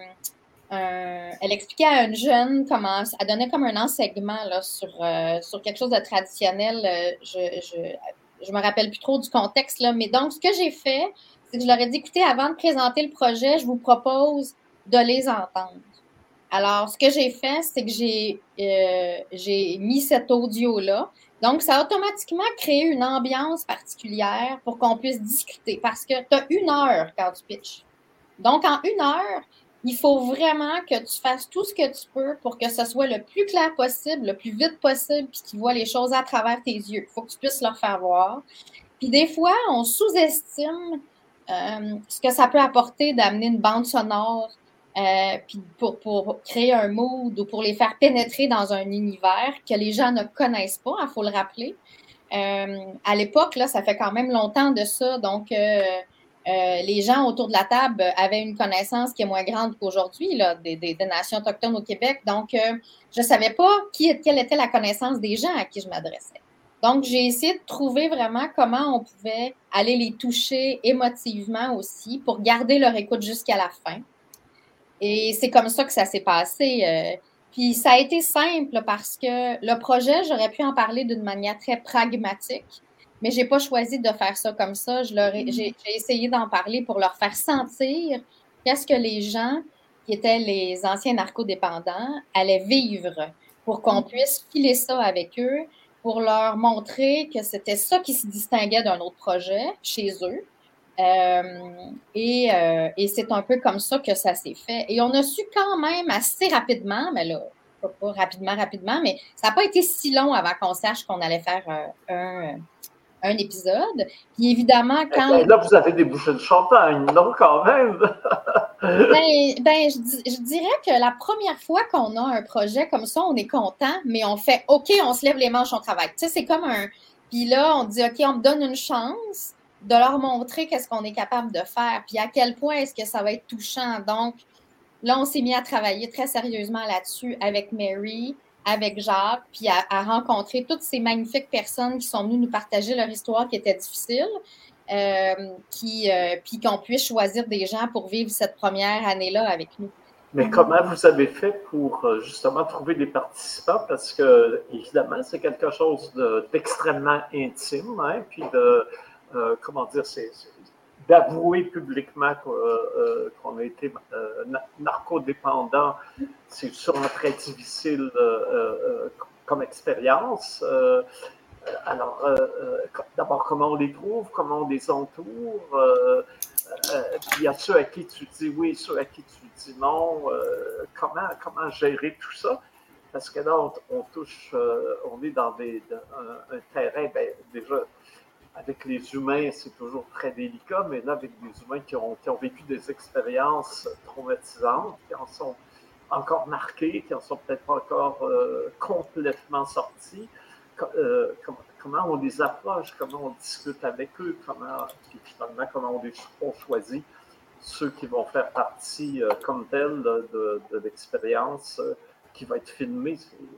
un elle expliquait à une jeune comment... Elle donnait comme un enseignement là, sur, euh, sur quelque chose de traditionnel. Je, je, je me rappelle plus trop du contexte, là. Mais donc, ce que j'ai fait, c'est que je leur ai dit, écoutez, avant de présenter le projet, je vous propose de les entendre. Alors, ce que j'ai fait, c'est que j'ai, euh, j'ai mis cet audio-là. Donc, ça a automatiquement créé une ambiance particulière pour qu'on puisse discuter parce que tu as une heure quand tu pitches. Donc, en une heure, il faut vraiment que tu fasses tout ce que tu peux pour que ce soit le plus clair possible, le plus vite possible, puis qu'ils voient les choses à travers tes yeux. Il faut que tu puisses leur faire voir. Puis des fois, on sous-estime euh, ce que ça peut apporter d'amener une bande sonore Euh, puis pour, pour créer un mood ou pour les faire pénétrer dans un univers que les gens ne connaissent pas, il faut le rappeler. Euh, à l'époque, là, ça fait quand même longtemps de ça, donc euh, euh, les gens autour de la table avaient une connaissance qui est moins grande qu'aujourd'hui là, des, des, des nations autochtones au Québec. Donc, euh, je ne savais pas qui, quelle était la connaissance des gens à qui je m'adressais. Donc, j'ai essayé de trouver vraiment comment on pouvait aller les toucher émotivement aussi pour garder leur écoute jusqu'à la fin. Et c'est comme ça que ça s'est passé. Euh, puis ça a été simple parce que le projet, j'aurais pu en parler d'une manière très pragmatique, mais je n'ai pas choisi de faire ça comme ça. Je leur ai, j'ai, j'ai essayé d'en parler pour leur faire sentir qu'est-ce que les gens qui étaient les anciens narcodépendants allaient vivre pour qu'on puisse filer ça avec eux, pour leur montrer que c'était ça qui se distinguait d'un autre projet chez eux. Euh, et, euh, et c'est un peu comme ça que ça s'est fait. Et on a su quand même assez rapidement, mais là, pas, pas rapidement, rapidement, mais ça n'a pas été si long avant qu'on sache qu'on allait faire euh, un, un épisode. Puis évidemment, quand... Eh bien, là, vous avez des bouchées de champagne, non, quand même? ben, ben je, je dirais que la première fois qu'on a un projet comme ça, on est content, mais on fait « OK, on se lève les manches, on travaille ». Tu sais, c'est comme un... Puis là, on dit « OK, on me donne une chance de leur montrer qu'est-ce qu'on est capable de faire, puis à quel point est-ce que ça va être touchant. » Donc, là, on s'est mis à travailler très sérieusement là-dessus avec Mary, avec Jacques, puis à, à rencontrer toutes ces magnifiques personnes qui sont venues nous partager leur histoire qui était difficile, euh, qui, euh, puis qu'on puisse choisir des gens pour vivre cette première année-là avec nous. Mais comment vous avez fait pour justement trouver des participants? Parce que, évidemment, c'est quelque chose de, d'extrêmement intime, hein, puis de, euh, comment dire, c'est, c'est d'avouer publiquement qu'on, euh, qu'on a été euh, narcodépendant. C'est sûrement très difficile euh, euh, comme expérience. Euh, alors, euh, d'abord, comment on les trouve, comment on les entoure? Euh, euh, il y a ceux à qui tu dis oui, ceux à qui tu dis non. Euh, comment, comment gérer tout ça? Parce que là, on, on touche, euh, on est dans, des, dans un, un terrain, ben, déjà, avec les humains, c'est toujours très délicat, mais là, avec des humains qui ont, qui ont vécu des expériences traumatisantes, qui en sont encore marqués, qui en sont peut-être pas encore euh, complètement sortis. Euh, comment, comment on les approche, comment on discute avec eux, comment, puis finalement, comment on, les, on choisit ceux qui vont faire partie euh, comme tel de, de, de l'expérience euh, qui va être filmée.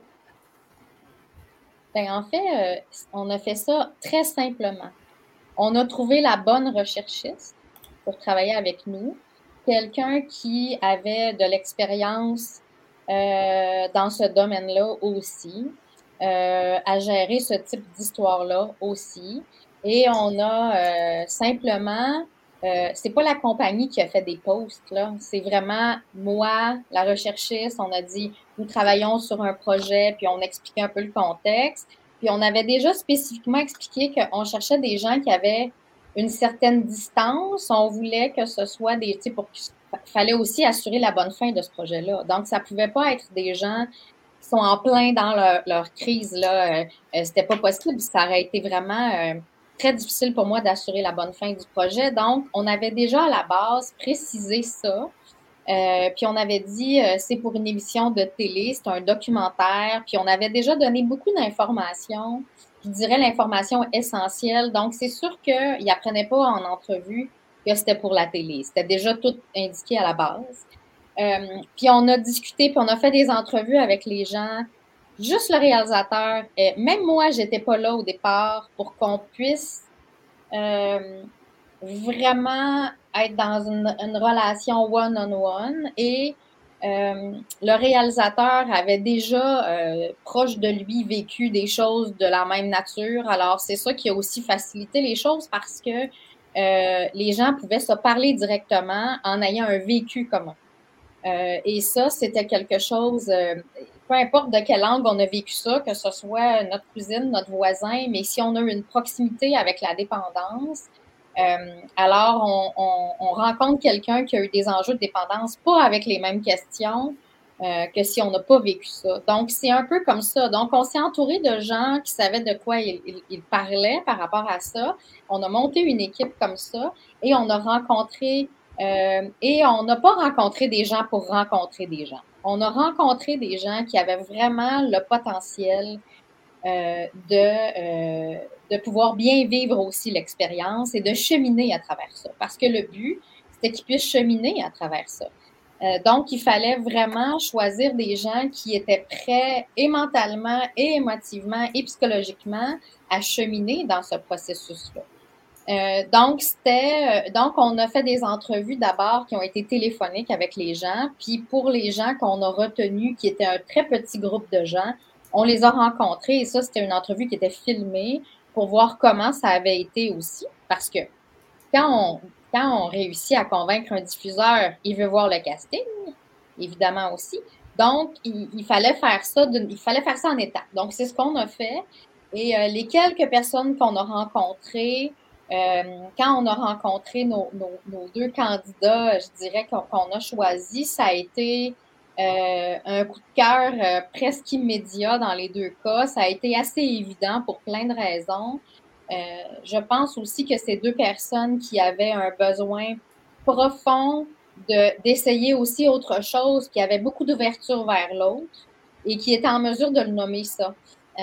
Ben, en fait, euh, on a fait ça très simplement. On a trouvé la bonne recherchiste pour travailler avec nous, quelqu'un qui avait de l'expérience euh, dans ce domaine-là aussi, euh, à gérer ce type d'histoire-là aussi. Et on a euh, simplement, euh, c'est pas la compagnie qui a fait des posts, là, c'est vraiment moi, la recherchiste, on a dit, nous travaillons sur un projet, puis on expliquait un peu le contexte. Puis on avait déjà spécifiquement expliqué qu'on cherchait des gens qui avaient une certaine distance. On voulait que ce soit des, tu sais, pour qu'il fallait aussi assurer la bonne fin de ce projet-là. Donc, ça pouvait pas être des gens qui sont en plein dans leur, leur crise, là. Euh, euh, c'était pas possible. Ça aurait été vraiment euh, très difficile pour moi d'assurer la bonne fin du projet. Donc, on avait déjà à la base précisé ça. Euh, puis on avait dit, euh, c'est pour une émission de télé, c'est un documentaire, puis on avait déjà donné beaucoup d'informations, je dirais l'information essentielle. Donc, c'est sûr qu'ils n'apprenaient pas en entrevue que c'était pour la télé. C'était déjà tout indiqué à la base. Euh, puis on a discuté, puis on a fait des entrevues avec les gens, juste le réalisateur. Et même moi, j'étais pas là au départ pour qu'on puisse euh, vraiment être dans une, une relation one-on-one et euh, le réalisateur avait déjà euh, proche de lui vécu des choses de la même nature. Alors, c'est ça qui a aussi facilité les choses parce que euh, les gens pouvaient se parler directement en ayant un vécu commun. Euh, et ça, c'était quelque chose, euh, peu importe de quel angle on a vécu ça, que ce soit notre cousine, notre voisin, mais si on a une proximité avec la dépendance, euh, alors on, on, on rencontre quelqu'un qui a eu des enjeux de dépendance, pas avec les mêmes questions euh, que si on n'a pas vécu ça. Donc, c'est un peu comme ça. Donc, on s'est entouré de gens qui savaient de quoi ils, ils, ils parlaient par rapport à ça. On a monté une équipe comme ça et on a rencontré Euh, et on n'a pas rencontré des gens pour rencontrer des gens. On a rencontré des gens qui avaient vraiment le potentiel euh, de, euh, de pouvoir bien vivre aussi l'expérience et de cheminer à travers ça. Parce que le but, c'était qu'ils puissent cheminer à travers ça. Euh, donc, il fallait vraiment choisir des gens qui étaient prêts et mentalement, et émotivement, et psychologiquement à cheminer dans ce processus-là. Euh, donc, c'était, euh, donc, on a fait des entrevues d'abord qui ont été téléphoniques avec les gens. Puis pour les gens qu'on a retenus, qui étaient un très petit groupe de gens, on les a rencontrés. Et ça, c'était une entrevue qui était filmée pour voir comment ça avait été aussi. Parce que quand on, quand on réussit à convaincre un diffuseur, il veut voir le casting, évidemment aussi. Donc, il, il fallait faire ça, de, il fallait faire ça en étapes. Donc, c'est ce qu'on a fait. Et euh, les quelques personnes qu'on a rencontrées, Euh, quand on a rencontré nos, nos, nos deux candidats, je dirais qu'on, qu'on a choisi, ça a été euh, un coup de cœur euh, presque immédiat dans les deux cas. Ça a été assez évident pour plein de raisons. Euh, je pense aussi que c'est deux personnes qui avaient un besoin profond de, d'essayer aussi autre chose, qui avaient beaucoup d'ouverture vers l'autre et qui étaient en mesure de le nommer ça.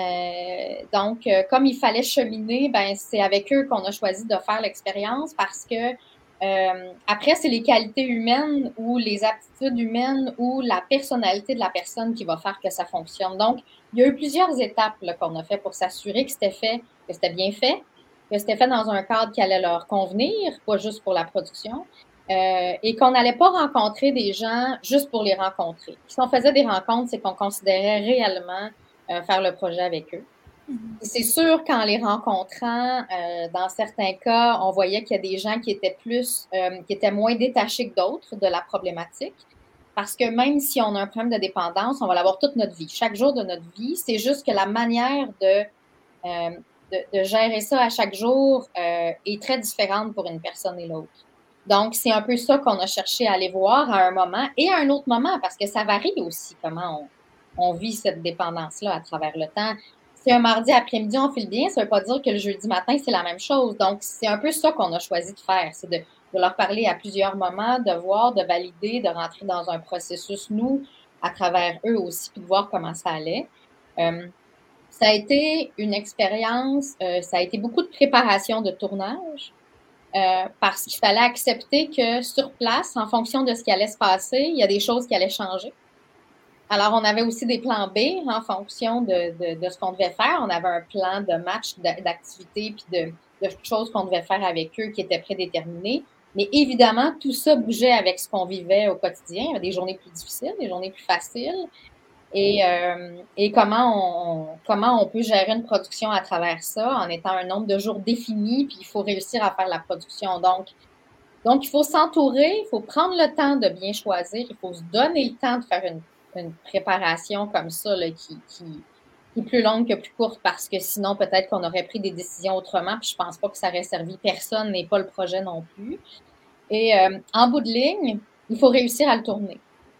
Euh, donc, euh, comme il fallait cheminer, ben c'est avec eux qu'on a choisi de faire l'expérience parce que euh, après, c'est les qualités humaines ou les aptitudes humaines ou la personnalité de la personne qui va faire que ça fonctionne. Donc, il y a eu plusieurs étapes là, qu'on a fait pour s'assurer que c'était fait, que c'était bien fait, que c'était fait dans un cadre qui allait leur convenir, pas juste pour la production, euh, et qu'on n'allait pas rencontrer des gens juste pour les rencontrer. Si on faisait des rencontres, c'est qu'on considérait réellement euh, faire le projet avec eux. C'est sûr qu'en les rencontrant, euh, dans certains cas, on voyait qu'il y a des gens qui étaient plus, euh, qui étaient moins détachés que d'autres de la problématique. Parce que même si on a un problème de dépendance, on va l'avoir toute notre vie, chaque jour de notre vie. C'est juste que la manière de, euh, de, de gérer ça à chaque jour euh, est très différente pour une personne et l'autre. Donc, c'est un peu ça qu'on a cherché à aller voir à un moment et à un autre moment, parce que ça varie aussi comment on, on vit cette dépendance-là à travers le temps. Si un mardi après-midi, on file bien, ça ne veut pas dire que le jeudi matin, c'est la même chose. Donc, c'est un peu ça qu'on a choisi de faire, c'est de, de leur parler à plusieurs moments, de voir, de valider, de rentrer dans un processus, nous, à travers eux aussi, puis de voir comment ça allait. Euh, ça a été une expérience, euh, ça a été beaucoup de préparation de tournage. Euh, parce qu'il fallait accepter que sur place, en fonction de ce qui allait se passer, il y a des choses qui allaient changer. Alors, on avait aussi des plans B en fonction de, de, de ce qu'on devait faire. On avait un plan de match, d'activité, puis de, de choses qu'on devait faire avec eux qui étaient prédéterminées. Mais évidemment, tout ça bougeait avec ce qu'on vivait au quotidien. Il y avait des journées plus difficiles, des journées plus faciles. Et, euh, et comment, on, comment on peut gérer une production à travers ça en étant un nombre de jours défini, puis il faut réussir à faire la production. Donc, donc il faut s'entourer, il faut prendre le temps de bien choisir, il faut se donner le temps de faire une, une préparation comme ça là, qui, qui, qui est plus longue que plus courte parce que sinon, peut-être qu'on aurait pris des décisions autrement, puis je pense pas que ça aurait servi personne et pas le projet non plus. Et euh, en bout de ligne, il faut réussir à le tourner.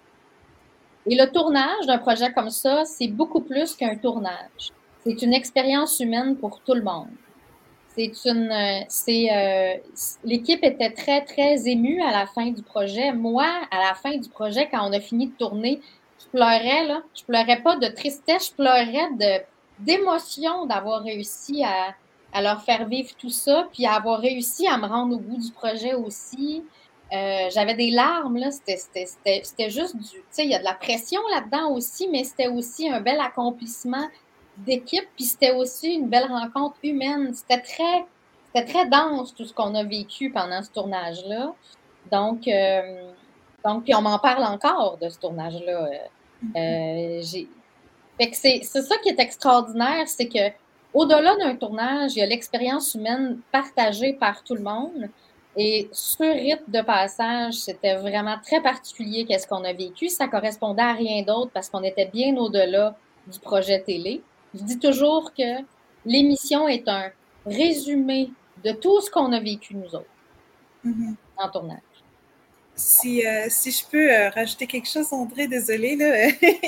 Et le tournage d'un projet comme ça, c'est beaucoup plus qu'un tournage. C'est une expérience humaine pour tout le monde. C'est une, c'est, euh, l'équipe était très, très émue à la fin du projet. Moi, à la fin du projet, quand on a fini de tourner, je pleurais, là. Je pleurais pas de tristesse, je pleurais de, d'émotion d'avoir réussi à, à leur faire vivre tout ça, puis à avoir réussi à me rendre au bout du projet aussi. Euh, j'avais des larmes, là. C'était, c'était, c'était, c'était juste du, tu sais, il y a de la pression là-dedans aussi, mais c'était aussi un bel accomplissement d'équipe, puis c'était aussi une belle rencontre humaine. C'était très, c'était très dense tout ce qu'on a vécu pendant ce tournage-là. Donc, euh, donc puis on m'en parle encore de ce tournage-là. Euh, j'ai... Fait que c'est, c'est ça qui est extraordinaire, c'est que au-delà d'un tournage, il y a l'expérience humaine partagée par tout le monde. Et ce rythme de passage, c'était vraiment très particulier qu'est-ce qu'on a vécu. Ça correspondait à rien d'autre parce qu'on était bien au-delà du projet télé. Je dis toujours que l'émission est un résumé de tout ce qu'on a vécu nous autres mm-hmm. en tournage. Si, euh, si je peux euh, rajouter quelque chose, André, désolée, là.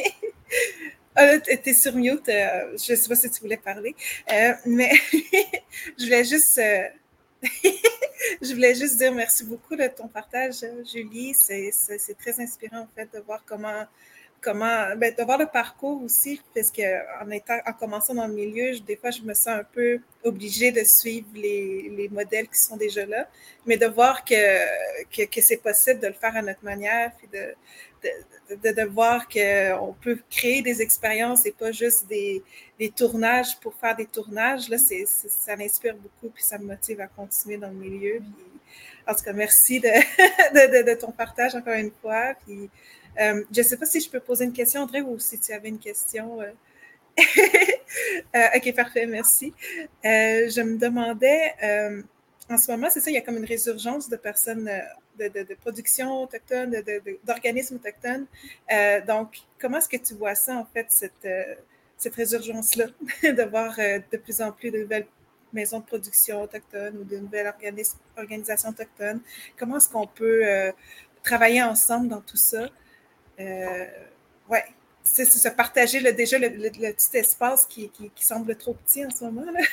Ah, t'es sur mute, euh, je ne sais pas si tu voulais parler, euh, mais je voulais juste... Euh... je voulais juste dire merci beaucoup de ton partage, Julie. C'est, c'est, c'est très inspirant, en fait, de voir comment... comment ben, de voir le parcours aussi, parce qu'en étant, en commençant dans le milieu, je, des fois, je me sens un peu obligée de suivre les, les modèles qui sont déjà là, mais de voir que, que, que c'est possible de le faire à notre manière, puis de, de, de, de voir qu'on peut créer des expériences et pas juste des, des tournages pour faire des tournages, là, c'est, c'est, ça m'inspire beaucoup, puis ça me motive à continuer dans le milieu. Puis, en tout cas, merci de, de, de, de ton partage encore une fois, puis Euh, je ne sais pas si je peux poser une question, André, ou si tu avais une question. Euh... euh, OK, parfait, merci. Euh, je me demandais, euh, en ce moment, c'est ça, il y a comme une résurgence de personnes, de, de, de production autochtone, de, de, de, d'organismes autochtones. Euh, donc, comment est-ce que tu vois ça, en fait, cette, euh, cette résurgence-là, de voir euh, de plus en plus de nouvelles, maisons de production autochtones ou de nouvelles organis- organisations autochtones. Comment est-ce qu'on peut euh, travailler ensemble dans tout ça? Euh, ouais, c'est se partager le, déjà le, le, le petit espace qui, qui, qui semble trop petit en ce moment. Là.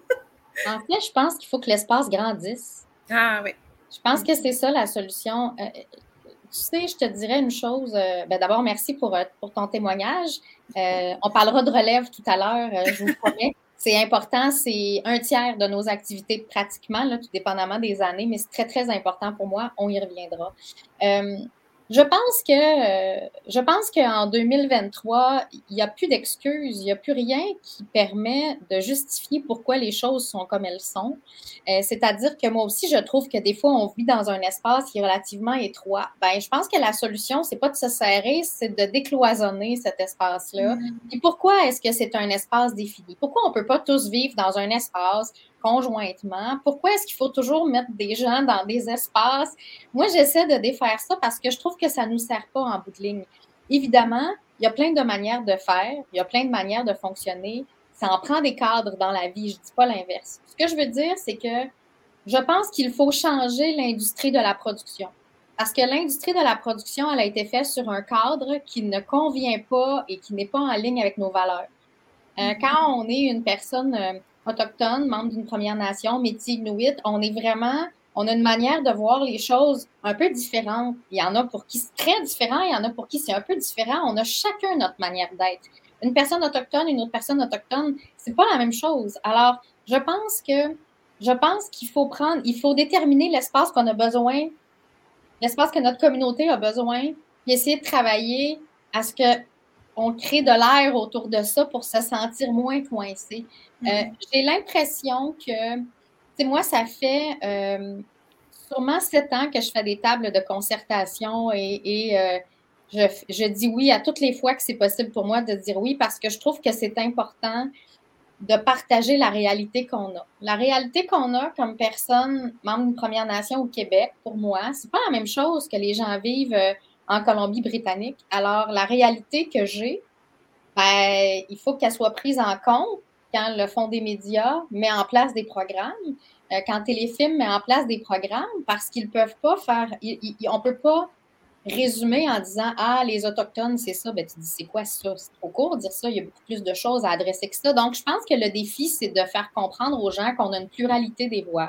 En fait, je pense qu'il faut que l'espace grandisse. Ah oui. Je pense que c'est ça la solution. Euh, tu sais, je te dirais une chose. Euh, ben d'abord, merci pour, pour ton témoignage. Euh, on parlera de relève tout à l'heure, euh, je vous promets. C'est important, c'est un tiers de nos activités pratiquement, là, tout dépendamment des années, mais c'est très, très important pour moi. On y reviendra. Euh, je pense que euh, je pense qu'en deux mille vingt-trois, il n'y a plus d'excuses, il n'y a plus rien qui permet de justifier pourquoi les choses sont comme elles sont. Euh, c'est-à-dire que moi aussi, je trouve que des fois, on vit dans un espace qui est relativement étroit. Ben, je pense que la solution, c'est pas de se serrer, c'est de décloisonner cet espace-là. Mm. Et pourquoi est-ce que c'est un espace défini? Pourquoi on peut pas tous vivre dans un espace conjointement? Pourquoi est-ce qu'il faut toujours mettre des gens dans des espaces? Moi, j'essaie de défaire ça parce que je trouve que ça nous sert pas en bout de ligne. Évidemment, il y a plein de manières de faire, il y a plein de manières de fonctionner. Ça en prend des cadres dans la vie, je dis pas l'inverse. Ce que je veux dire, c'est que je pense qu'il faut changer l'industrie de la production. Parce que l'industrie de la production, elle a été faite sur un cadre qui ne convient pas et qui n'est pas en ligne avec nos valeurs. Euh, quand on est une personne euh, autochtone, membre d'une Première Nation, métis inuit, on est vraiment, on a une manière de voir les choses un peu différente. Il y en a pour qui c'est très différent, il y en a pour qui c'est un peu différent. On a chacun notre manière d'être. Une personne autochtone, une autre personne autochtone, c'est pas la même chose. Alors, je pense que, je pense qu'il faut prendre, il faut déterminer l'espace qu'on a besoin, l'espace que notre communauté a besoin, puis essayer de travailler à ce que on crée de l'air autour de ça pour se sentir moins coincé. Euh, mm-hmm. J'ai l'impression que, tu sais, moi, ça fait euh, sûrement sept ans que je fais des tables de concertation et, et euh, je, je dis oui à toutes les fois que c'est possible pour moi de dire oui parce que je trouve que c'est important de partager la réalité qu'on a. La réalité qu'on a comme personne membre d'une Première Nation au Québec, pour moi, c'est pas la même chose que les gens vivent euh, en Colombie-Britannique. Alors, la réalité que j'ai, ben, il faut qu'elle soit prise en compte quand le Fonds des médias met en place des programmes, euh, quand Téléfilm met en place des programmes, parce qu'ils peuvent pas faire, ils, ils, on peut pas résumer en disant « Ah, les Autochtones, c'est ça. » Ben, tu dis « C'est quoi ça? » C'est trop court de dire ça. Il y a beaucoup plus de choses à adresser que ça. Donc, je pense que le défi, c'est de faire comprendre aux gens qu'on a une pluralité des voix.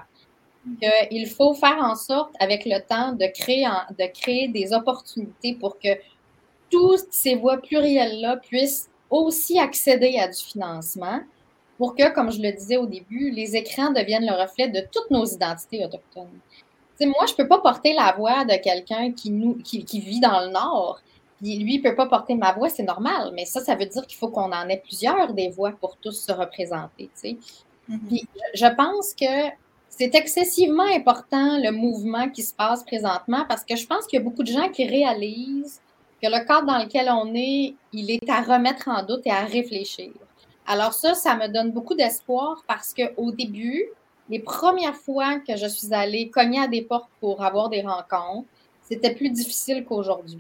Qu'il faut faire en sorte, avec le temps, de créer, en, de créer des opportunités pour que toutes ces voix plurielles-là puissent aussi accéder à du financement pour que, comme je le disais au début, les écrans deviennent le reflet de toutes nos identités autochtones. T'sais, moi, je ne peux pas porter la voix de quelqu'un qui, nous, qui, qui vit dans le Nord, puis lui, il ne peut pas porter ma voix, c'est normal, mais ça, ça veut dire qu'il faut qu'on en ait plusieurs des voix pour tous se représenter. Mm-hmm. Puis, je pense que c'est excessivement important, le mouvement qui se passe présentement, parce que je pense qu'il y a beaucoup de gens qui réalisent que le cadre dans lequel on est, il est à remettre en doute et à réfléchir. Alors ça, ça me donne beaucoup d'espoir parce qu'au début, les premières fois que je suis allée cogner à des portes pour avoir des rencontres, c'était plus difficile qu'aujourd'hui.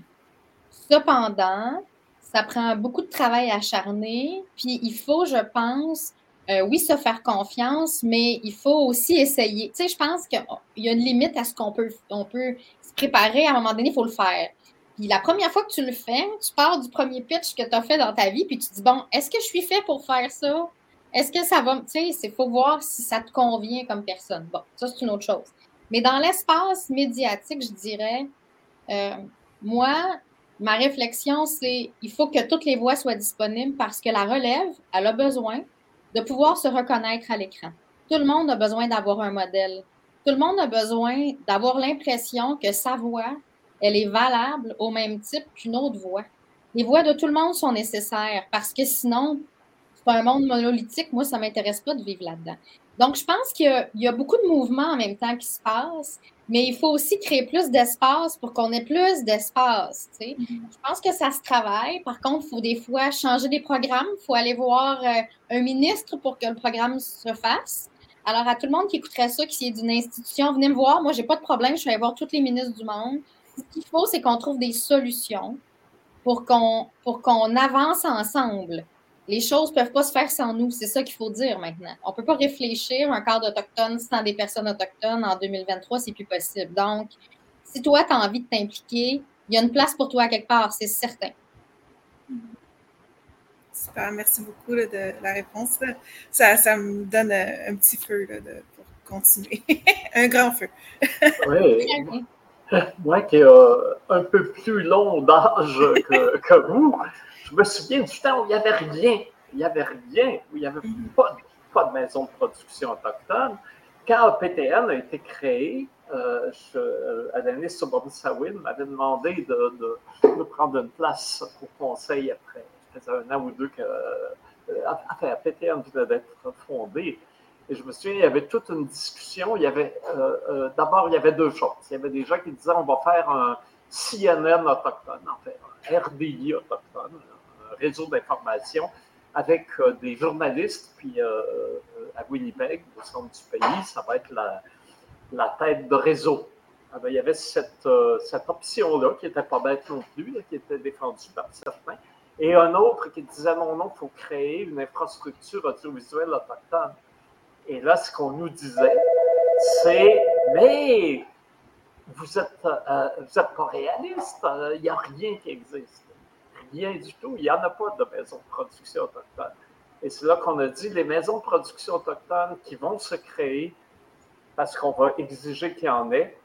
Cependant, ça prend beaucoup de travail acharné, puis il faut, je pense, euh, oui, se faire confiance, mais il faut aussi essayer. Tu sais, je pense qu'il y a une limite à ce qu'on peut, on peut se préparer. À un moment donné, il faut le faire. Puis la première fois que tu le fais, tu pars du premier pitch que tu as fait dans ta vie, puis tu te dis, bon, est-ce que je suis fait pour faire ça? Est-ce que ça va, tu sais, il faut voir si ça te convient comme personne. Bon, ça, c'est une autre chose. Mais dans l'espace médiatique, je dirais, euh, moi, ma réflexion, c'est il faut que toutes les voix soient disponibles parce que la relève, elle a besoin de pouvoir se reconnaître à l'écran. Tout le monde a besoin d'avoir un modèle. Tout le monde a besoin d'avoir l'impression que sa voix, elle est valable au même type qu'une autre voix. Les voix de tout le monde sont nécessaires parce que sinon, c'est pas un monde monolithique. Moi, ça ne m'intéresse pas de vivre là-dedans. Donc, je pense qu'il y a, il y a beaucoup de mouvements en même temps qui se passent, mais il faut aussi créer plus d'espace pour qu'on ait plus d'espace. Tu sais. Mm-hmm. Je pense que ça se travaille. Par contre, il faut des fois changer des programmes. Il faut aller voir euh, un ministre pour que le programme se fasse. Alors, à tout le monde qui écouterait ça, qui est d'une institution, venez me voir. Moi, je n'ai pas de problème. Je vais aller voir tous les ministres du monde. Ce qu'il faut, c'est qu'on trouve des solutions pour qu'on, pour qu'on avance ensemble. les choses ne peuvent pas se faire sans nous. C'est ça qu'il faut dire maintenant. On ne peut pas réfléchir un quart d'autochtones sans des personnes autochtones en deux mille vingt-trois, c'est plus possible. Donc, si toi, tu as envie de t'impliquer, il y a une place pour toi à quelque part, c'est certain. Super, merci beaucoup là, de la réponse. Là. Ça, ça me donne un, un petit feu là, de, pour continuer. Un grand feu. Oui. Moi qui ai euh, un peu plus long d'âge que, que vous, je me souviens du temps où il n'y avait rien. Il n'y avait rien, où il n'y avait pas, pas de maison de production autochtone. Quand P T N a été créé, euh, je, Alanis Obomsawin m'avait demandé de, de, de prendre une place au conseil après. Ça faisait un an ou deux que euh, enfin, P T N venait d'être fondé. Et je me souviens, il y avait toute une discussion. Il y avait, euh, euh, d'abord, il y avait deux choses. Il y avait des gens qui disaient on va faire un C N N autochtone, en fait, un R D I autochtone, un réseau d'information avec euh, des journalistes. Puis euh, à Winnipeg, au centre du pays, ça va être la, la tête de réseau. Alors, il y avait cette, euh, cette option-là qui n'était pas bête non plus, là, qui était défendue par certains. Et un autre qui disait non, non, il faut créer une infrastructure audiovisuelle autochtone. Et là, ce qu'on nous disait, c'est « Mais vous êtes, euh, vous êtes pas réaliste, il euh, n'y a rien qui existe. Rien du tout. Il n'y en a pas de maison de production autochtone. » Et c'est là qu'on a dit les maisons de production autochtones qui vont se créer, parce qu'on va exiger qu'il y en ait,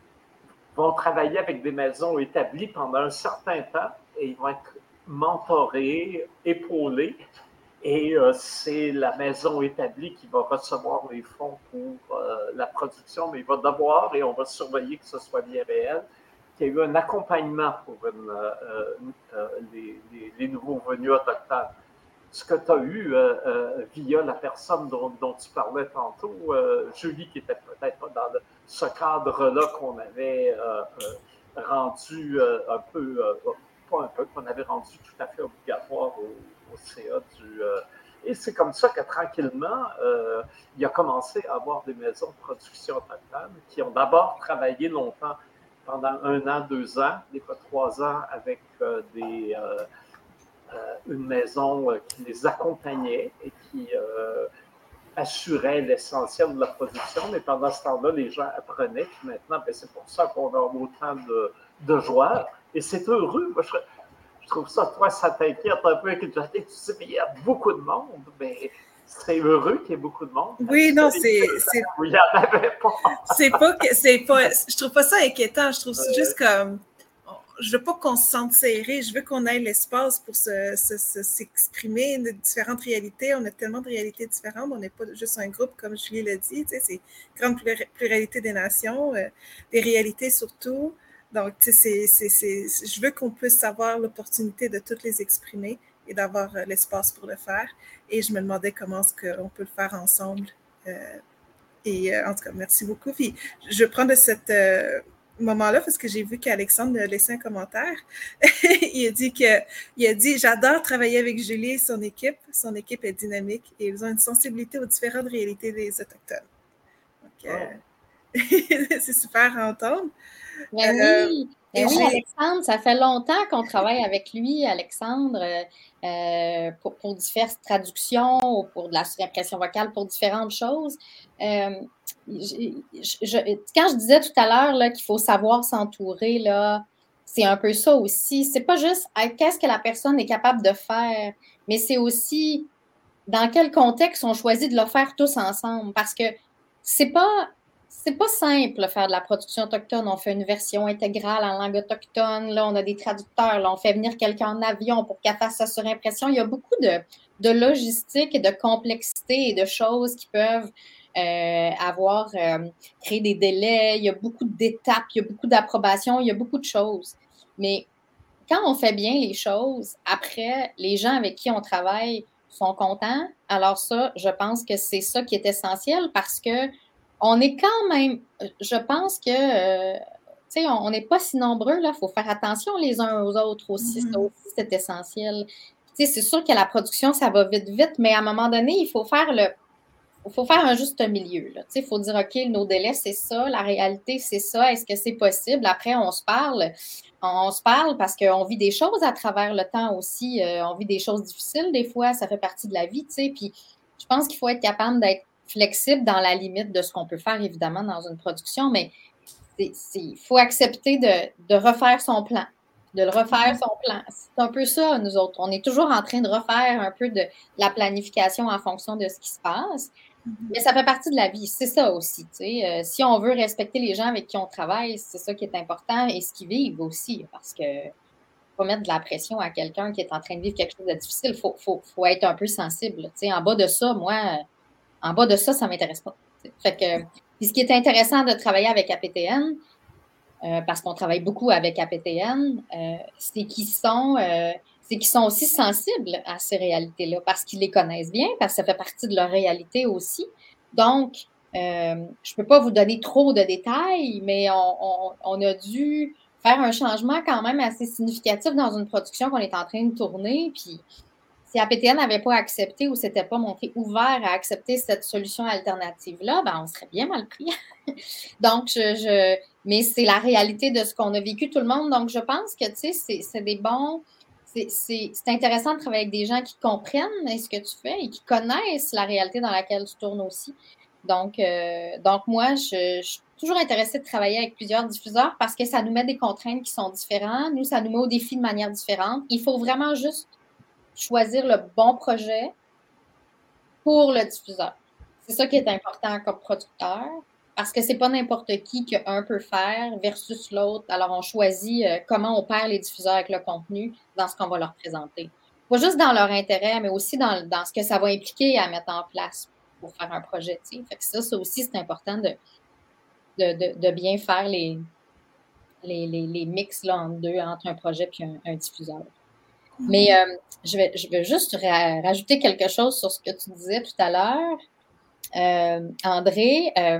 vont travailler avec des maisons établies pendant un certain temps et ils vont être mentorés, épaulés. Et euh, c'est la maison établie qui va recevoir les fonds pour euh, la production, mais il va devoir, et on va surveiller que ce soit bien réel, qu'il y ait eu un accompagnement pour une, euh, euh, les, les, les nouveaux venus autochtones. Ce que tu as eu euh, euh, via la personne dont, dont tu parlais tantôt, euh, Julie, qui était peut-être pas dans le, ce cadre-là qu'on avait euh, euh, rendu euh, un peu, euh, pas un peu, qu'on avait rendu tout à fait obligatoire au au C A du... Euh, et c'est comme ça que tranquillement, euh, il a commencé à avoir des maisons de production autochtones qui ont d'abord travaillé longtemps, pendant un an, deux ans, des fois trois ans, avec euh, des, euh, euh, une maison euh, qui les accompagnait et qui euh, assurait l'essentiel de la production. Mais pendant ce temps-là, les gens apprenaient. Puis maintenant, ben, c'est pour ça qu'on a autant de, de joueurs. Et c'est heureux. Moi, je, Je trouve ça, toi, ça t'inquiète un peu que tu dis, mais il y a beaucoup de monde, mais c'est heureux qu'il y ait beaucoup de monde. Oui, non, c'est. c'est il n'y en avait pas. c'est pas que. C'est pas, je trouve pas ça inquiétant. Je trouve ça juste comme. Je veux pas qu'on se sente serré. Je veux qu'on ait l'espace pour se, se, se, s'exprimer de différentes réalités. On a tellement de réalités différentes. On n'est pas juste un groupe, comme Julie l'a dit. Tu sais, c'est grande pluralité des nations, euh, des réalités surtout. Donc, tu sais, c'est, c'est, c'est, je veux qu'on puisse avoir l'opportunité de toutes les exprimer et d'avoir euh, l'espace pour le faire. Et je me demandais comment est-ce qu'on peut le faire ensemble. Euh, et euh, en tout cas, merci beaucoup. Puis, je prends de ce euh, moment-là parce que j'ai vu qu'Alexandre a laissé un commentaire. il a dit que, il a dit, j'adore travailler avec Julie et son équipe. Son équipe est dynamique et ils ont une sensibilité aux différentes réalités des Autochtones. Donc, euh, oh. c'est super à entendre. Ben euh, oui, ben oui Alexandre, ça fait longtemps qu'on travaille avec lui, Alexandre, euh, pour, pour diverses traductions ou pour de la surimpression vocale, pour différentes choses. Euh, je, je, quand je disais tout à l'heure là, qu'il faut savoir s'entourer, là, c'est un peu ça aussi. C'est pas juste hey, qu'est-ce que la personne est capable de faire, mais c'est aussi dans quel contexte on choisit de le faire tous ensemble. Parce que c'est pas... C'est pas simple faire de la production autochtone. On fait une version intégrale en langue autochtone. Là, on a des traducteurs. Là, on fait venir quelqu'un en avion pour qu'elle fasse sa surimpression. Il y a beaucoup de, de logistique et de complexité et de choses qui peuvent euh, avoir euh, créé des délais. Il y a beaucoup d'étapes, il y a beaucoup d'approbations, il y a beaucoup de choses. Mais quand on fait bien les choses, après, les gens avec qui on travaille sont contents. Alors ça, je pense que c'est ça qui est essentiel parce que on est quand même, je pense que, euh, tu sais, on n'est pas si nombreux, là, il faut faire attention les uns aux autres aussi, mm-hmm. Ça aussi, c'est essentiel. Tu sais, c'est sûr que la production, ça va vite, vite, mais à un moment donné, il faut faire le, il faut faire un juste milieu. Il faut dire, OK, nos délais, c'est ça, la réalité, c'est ça, est-ce que c'est possible? Après, on se parle, on, on se parle parce qu'on vit des choses à travers le temps aussi, euh, on vit des choses difficiles des fois, ça fait partie de la vie, tu sais, puis je pense qu'il faut être capable d'être flexible dans la limite de ce qu'on peut faire, évidemment, dans une production, mais il faut accepter de, de refaire son plan, de le refaire son plan. C'est un peu ça, nous autres. On est toujours en train de refaire un peu de la planification en fonction de ce qui se passe. Mais ça fait partie de la vie, c'est ça aussi. Tu sais. Euh, si on veut respecter les gens avec qui on travaille, c'est ça qui est important et ce qu'ils vivent aussi, parce que faut pas mettre de la pression à quelqu'un qui est en train de vivre quelque chose de difficile. Il faut, faut, faut être un peu sensible. Tu sais. En bas de ça, moi, en bas de ça, ça ne m'intéresse pas. Tu sais. Fait que, puis ce qui est intéressant de travailler avec A P T N, euh, parce qu'on travaille beaucoup avec A P T N, euh, c'est qu'ils sont... Euh, c'est qu'ils sont aussi sensibles à ces réalités-là parce qu'ils les connaissent bien, parce que ça fait partie de leur réalité aussi. Donc, euh, je ne peux pas vous donner trop de détails, mais on, on, on a dû faire un changement quand même assez significatif dans une production qu'on est en train de tourner. Puis, si A P T N n'avait pas accepté ou s'était pas montré ouvert à accepter cette solution alternative-là, ben, on serait bien mal pris. Donc, je, je, mais c'est la réalité de ce qu'on a vécu tout le monde. Donc, je pense que, tu sais, c'est, c'est des bons... C'est, c'est, c'est intéressant de travailler avec des gens qui comprennent ce que tu fais et qui connaissent la réalité dans laquelle tu tournes aussi. Donc, euh, donc moi, je, je suis toujours intéressée de travailler avec plusieurs diffuseurs parce que ça nous met des contraintes qui sont différentes. Nous, ça nous met au défi de manière différente. Il faut vraiment juste choisir le bon projet pour le diffuseur. C'est ça qui est important comme producteur. Parce que c'est pas n'importe qui qu'un peut faire versus l'autre. Alors, on choisit euh, comment on perd les diffuseurs avec le contenu dans ce qu'on va leur présenter. Pas juste dans leur intérêt, mais aussi dans, dans ce que ça va impliquer à mettre en place pour faire un projet. T'sais. Fait que ça, ça aussi, c'est important de, de, de, de bien faire les, les, les, les mix là, entre deux, entre un projet et un, un diffuseur. Mm-hmm. Mais euh, je, vais, je vais juste ra- rajouter quelque chose sur ce que tu disais tout à l'heure. Euh, André, euh,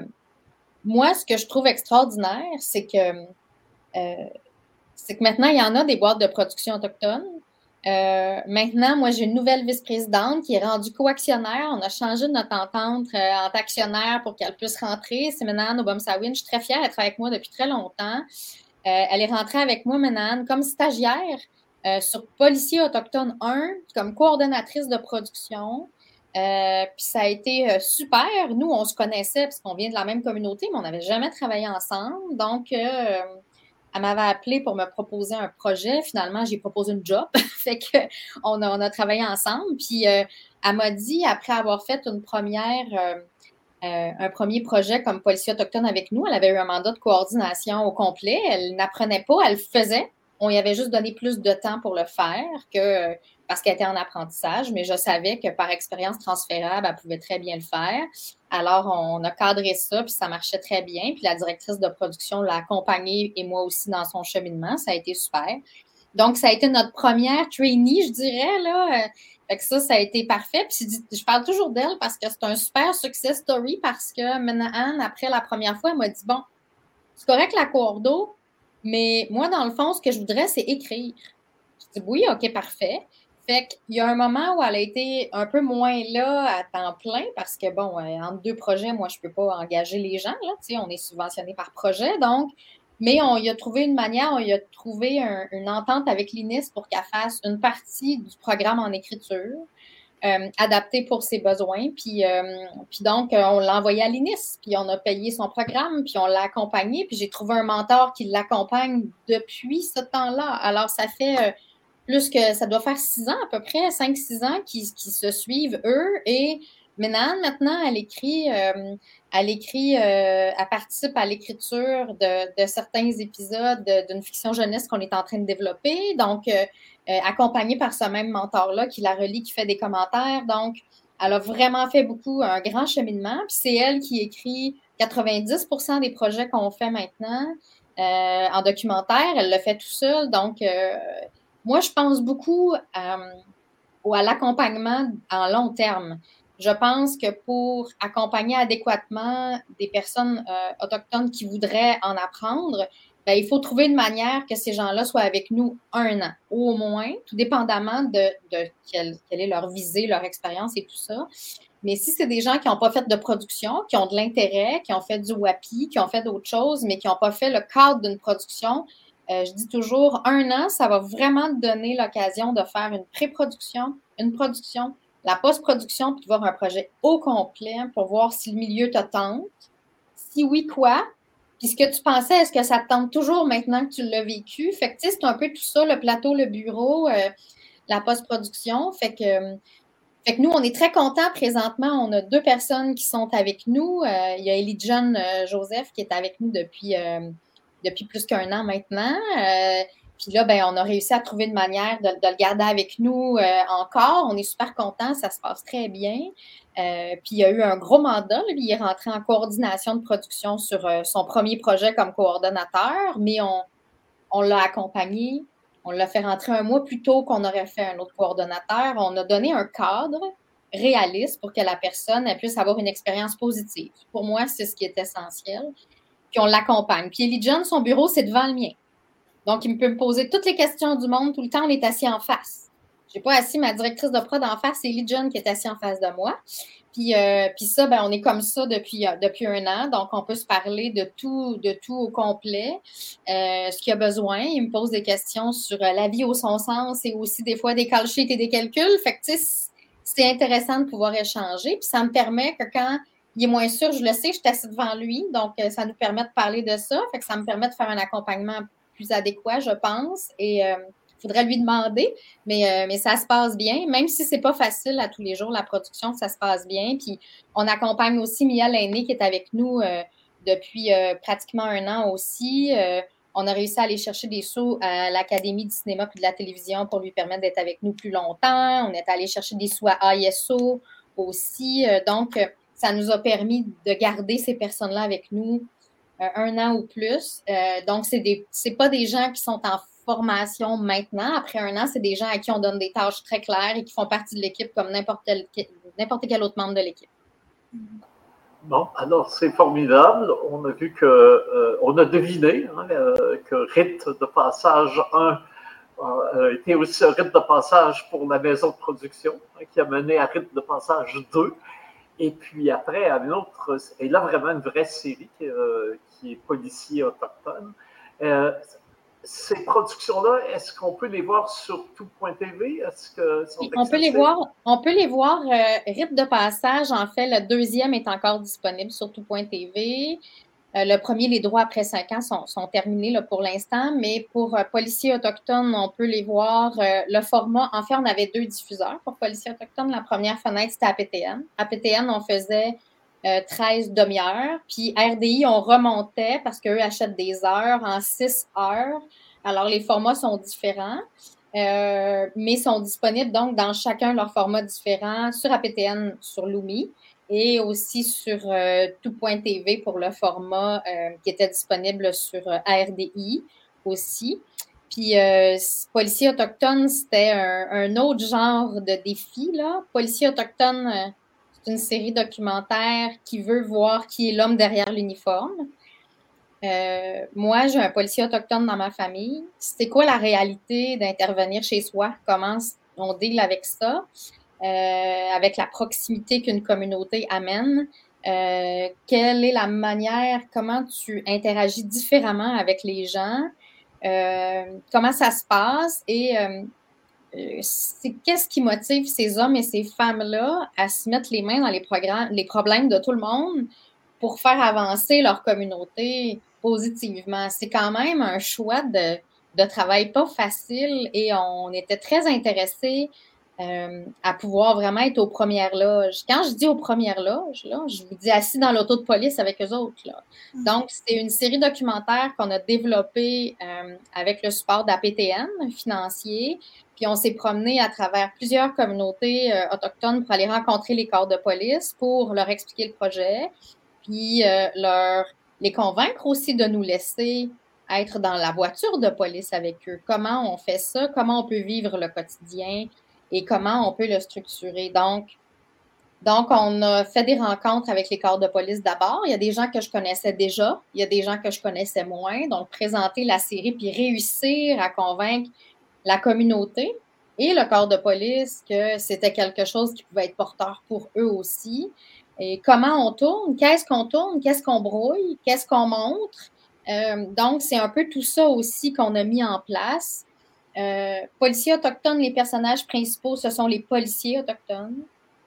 moi, ce que je trouve extraordinaire, c'est que, euh, c'est que maintenant, il y en a des boîtes de production autochtones. Euh, maintenant, moi, j'ai une nouvelle vice-présidente qui est rendue co-actionnaire. On a changé notre entente euh, entre actionnaires pour qu'elle puisse rentrer. C'est Menahan Obomsawin. Je suis très fière. Elle travaille avec moi depuis très longtemps. Euh, elle est rentrée avec moi, Menahan, comme stagiaire euh, sur Policiers autochtones un, comme coordonnatrice de production. Euh, puis ça a été euh, super. Nous, on se connaissait parce qu'on vient de la même communauté, mais on n'avait jamais travaillé ensemble. Donc, euh, elle m'avait appelé pour me proposer un projet. Finalement, j'ai proposé une job. Fait qu'on a, on a travaillé ensemble. Puis, euh, elle m'a dit, après avoir fait une première, euh, euh, un premier projet comme policier autochtone avec nous, elle avait eu un mandat de coordination au complet. Elle n'apprenait pas, elle le faisait. On y avait juste donné plus de temps pour le faire que parce qu'elle était en apprentissage, mais je savais que par expérience transférable, elle pouvait très bien le faire. Alors, on a cadré ça, puis ça marchait très bien. Puis la directrice de production l'a accompagnée et moi aussi dans son cheminement. Ça a été super. Donc, ça a été notre première trainee, je dirais, là. Fait que ça, ça a été parfait. Puis je parle toujours d'elle parce que c'est un super success story parce que Menahan, après la première fois, elle m'a dit, bon, c'est correct la coordo, mais moi, dans le fond, ce que je voudrais, c'est écrire. Je dis, oui, OK, parfait. Fait qu'il y a un moment où elle a été un peu moins là à temps plein parce que, bon, euh, entre deux projets, moi, je ne peux pas engager les gens, là, tu sais, on est subventionné par projet, donc, mais on y a trouvé une manière, on y a trouvé un, une entente avec l'I N I S pour qu'elle fasse une partie du programme en écriture, euh, adapté pour ses besoins, puis, euh, puis donc, euh, on l'a envoyé à l'I N I S, puis on a payé son programme, puis on l'a accompagné, puis j'ai trouvé un mentor qui l'accompagne depuis ce temps-là. Alors, ça fait... Euh, plus que ça doit faire six ans à peu près, cinq, six ans qui, qui se suivent eux. Et Menahan, maintenant, elle écrit, euh, elle écrit, euh, elle participe à l'écriture de, de certains épisodes d'une fiction jeunesse qu'on est en train de développer. Donc, euh, euh, accompagnée par ce même mentor-là qui la relie, qui fait des commentaires. Donc, elle a vraiment fait beaucoup, un grand cheminement. Puis c'est elle qui écrit quatre-vingt-dix pour cent des projets qu'on fait maintenant euh, en documentaire. Elle le fait tout seul. Donc, euh, moi, je pense beaucoup euh, à l'accompagnement en long terme. Je pense que pour accompagner adéquatement des personnes euh, autochtones qui voudraient en apprendre, ben, il faut trouver une manière que ces gens-là soient avec nous un an, au moins, tout dépendamment de, de quelle, quelle est leur visée, leur expérience et tout ça. Mais si c'est des gens qui n'ont pas fait de production, qui ont de l'intérêt, qui ont fait du W A P I, qui ont fait d'autres choses, mais qui n'ont pas fait le cadre d'une production, euh, je dis toujours, un an, ça va vraiment te donner l'occasion de faire une pré-production, une production, la post-production, puis de voir un projet au complet pour voir si le milieu te tente. Si oui, quoi? Puis ce que tu pensais, est-ce que ça te tente toujours maintenant que tu l'as vécu? Fait que, tu sais, c'est un peu tout ça, le plateau, le bureau, euh, la post-production. Fait que, euh, fait que nous, on est très contents présentement. On a deux personnes qui sont avec nous. Euh, il y a Elijah euh, Joseph qui est avec nous depuis, euh, depuis plus qu'un an maintenant. Euh, puis là, ben, on a réussi à trouver une manière de, de le garder avec nous euh, encore. On est super contents, ça se passe très bien. Euh, puis il y a eu un gros mandat. Là, il est rentré en coordination de production sur euh, son premier projet comme coordonnateur, mais on, on l'a accompagné. On l'a fait rentrer un mois plus tôt qu'on aurait fait un autre coordonnateur. On a donné un cadre réaliste pour que la personne elle puisse avoir une expérience positive. Pour moi, c'est ce qui est essentiel. Puis on l'accompagne. Puis Elijah, son bureau, c'est devant le mien. Donc, il peut me poser toutes les questions du monde. Tout le temps, on est assis en face. Je n'ai pas assis ma directrice de prod en face, c'est Elijah qui est assis en face de moi. Puis, euh, puis ça, ben, on est comme ça depuis, euh, depuis un an. Donc, on peut se parler de tout, de tout au complet, euh, ce qu'il y a besoin. Il me pose des questions sur euh, la vie au son sens et aussi des fois des call sheets et des calculs. Fait que, tu sais, c'est intéressant de pouvoir échanger. Puis, ça me permet que quand il est moins sûr, je le sais, je suis assise devant lui. Donc, euh, ça nous permet de parler de ça. Fait que ça me permet de faire un accompagnement plus adéquat, je pense. Et euh, il faudrait lui demander, mais, euh, mais ça se passe bien. Même si ce n'est pas facile à tous les jours, la production, ça se passe bien. Puis on accompagne aussi Mia l'aînée qui est avec nous euh, depuis euh, pratiquement un an aussi. Euh, on a réussi à aller chercher des sous à l'Académie du cinéma et de la télévision pour lui permettre d'être avec nous plus longtemps. On est allé chercher des sous à I S O aussi. Euh, donc, ça nous a permis de garder ces personnes-là avec nous un an ou plus. Euh, donc, c'est des, c'est pas des gens qui sont en formation maintenant. Après un an, c'est des gens à qui on donne des tâches très claires et qui font partie de l'équipe comme n'importe quel, n'importe quel autre membre de l'équipe. Bon, alors c'est formidable. On a vu que, euh, on a deviné hein, euh, que rite de passage un euh, était aussi un rite de passage pour la maison de production, hein, qui a mené à rite de passage deux. Et puis après, à une autre, et là vraiment une vraie série qui, euh, qui est Policiers autochtones. Euh, ces productions-là, est-ce qu'on peut les voir sur tout point T V? Est-ce que sont on peut les voir, on peut les voir. Euh, Rite de passage, en fait, le deuxième est encore disponible sur tout point T V. Euh, le premier, les droits après cinq ans sont, sont terminés là, pour l'instant, mais pour euh, Policiers autochtones, on peut les voir. Euh, le format, en fait, on avait deux diffuseurs pour Policiers autochtones. La première fenêtre, c'était A P T N. A P T N, on faisait euh, treize demi-heures, puis R D I, on remontait parce qu'eux achètent des heures en six heures. Alors, les formats sont différents, euh, mais sont disponibles donc dans chacun leur format différent sur A P T N, sur Lumi, et aussi sur euh, tout point T V pour le format euh, qui était disponible sur euh, A R D I aussi. Puis, euh, Policiers autochtones, c'était un, un autre genre de défi, là. Policiers autochtones, euh, c'est une série documentaire qui veut voir qui est l'homme derrière l'uniforme. Euh, moi, j'ai un policier autochtone dans ma famille. C'est quoi la réalité d'intervenir chez soi? Comment on deal avec ça? Euh, avec la proximité qu'une communauté amène. Euh, quelle est la manière, comment tu interagis différemment avec les gens? Euh, comment ça se passe? Et euh, c'est qu'est-ce qui motive ces hommes et ces femmes-là à se mettre les mains dans les, programmes, les problèmes de tout le monde pour faire avancer leur communauté positivement? C'est quand même un choix de, de travail pas facile et on était très intéressés euh, à pouvoir vraiment être aux premières loges. Quand je dis aux premières loges, là, je vous dis assis dans l'auto de police avec eux autres. Là. Donc, c'est une série documentaire qu'on a développée euh, avec le support d'A P T N financier. Puis on s'est promené à travers plusieurs communautés euh, autochtones pour aller rencontrer les corps de police pour leur expliquer le projet, puis euh, leur, les convaincre aussi de nous laisser être dans la voiture de police avec eux. Comment on fait ça? Comment on peut vivre le quotidien? Et comment on peut le structurer. Donc, donc, on a fait des rencontres avec les corps de police d'abord. Il y a des gens que je connaissais déjà, il y a des gens que je connaissais moins. Donc, présenter la série puis réussir à convaincre la communauté et le corps de police que c'était quelque chose qui pouvait être porteur pour eux aussi. Et comment on tourne, qu'est-ce qu'on tourne, qu'est-ce qu'on brouille, qu'est-ce qu'on montre. Euh, donc, c'est un peu tout ça aussi qu'on a mis en place. Euh, policiers autochtones, les personnages principaux, ce sont les policiers autochtones.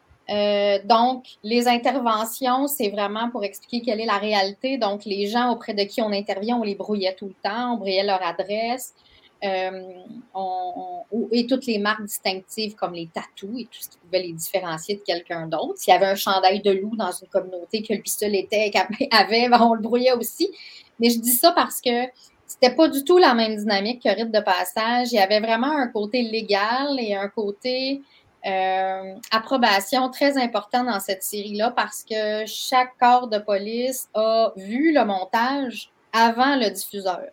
Euh, donc, les interventions, c'est vraiment pour expliquer quelle est la réalité. Donc, les gens auprès de qui on intervient, on les brouillait tout le temps, on brouillait leur adresse, euh, on, on, et toutes les marques distinctives comme les tatous et tout ce qui pouvait les différencier de quelqu'un d'autre. S'il y avait un chandail de loup dans une communauté que lui seul était, avait, ben, on le brouillait aussi. Mais je dis ça parce que c'était pas du tout la même dynamique que Rite de passage. Il y avait vraiment un côté légal et un côté euh, approbation très important dans cette série-là parce que chaque corps de police a vu le montage avant le diffuseur.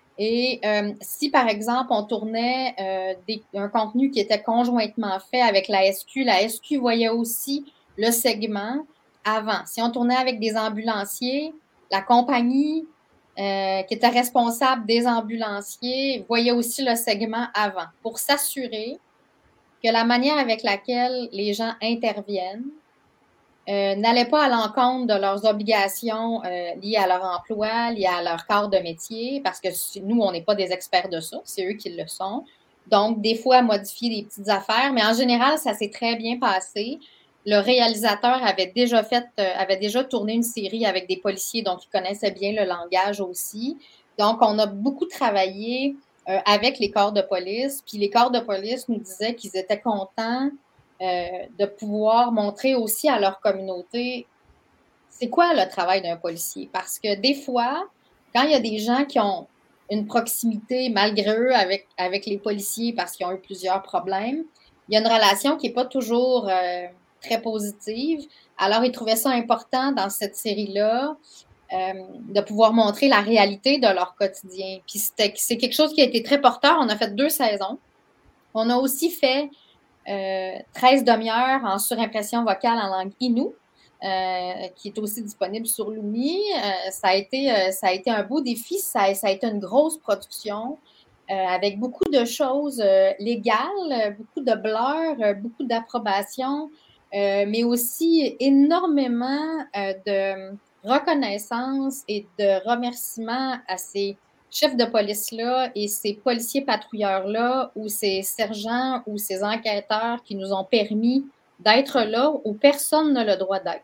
Et euh, si, par exemple, on tournait euh, des, un contenu qui était conjointement fait avec la S Q, la S Q voyait aussi le segment avant. Si on tournait avec des ambulanciers, la compagnie euh, qui était responsable des ambulanciers voyait aussi le segment avant pour s'assurer que la manière avec laquelle les gens interviennent euh, n'allait pas à l'encontre de leurs obligations euh, liées à leur emploi, liées à leur corps de métier, parce que nous, on n'est pas des experts de ça, c'est eux qui le sont. Donc, des fois, modifier des petites affaires, mais en général, ça s'est très bien passé. Le réalisateur avait déjà fait, euh, avait déjà tourné une série avec des policiers, donc il connaissait bien le langage aussi. Donc, on a beaucoup travaillé euh, avec les corps de police, puis les corps de police nous disaient qu'ils étaient contents euh, de pouvoir montrer aussi à leur communauté c'est quoi le travail d'un policier. Parce que des fois, quand il y a des gens qui ont une proximité malgré eux avec, avec les policiers parce qu'ils ont eu plusieurs problèmes, il y a une relation qui n'est pas toujours euh, très positive. Alors, ils trouvaient ça important dans cette série-là euh, de pouvoir montrer la réalité de leur quotidien. Puis c'était, c'est quelque chose qui a été très porteur. On a fait deux saisons. On a aussi fait euh, treize demi-heures en surimpression vocale en langue Innu, euh, qui est aussi disponible sur Lumi. Euh, ça, a été, euh, ça a été un beau défi. Ça, ça a été une grosse production euh, avec beaucoup de choses euh, légales, beaucoup de blurs, euh, beaucoup d'approbation, euh, mais aussi énormément euh, de reconnaissance et de remerciements à ces chefs de police-là et ces policiers patrouilleurs-là ou ces sergents ou ces enquêteurs qui nous ont permis d'être là où personne n'a le droit d'être.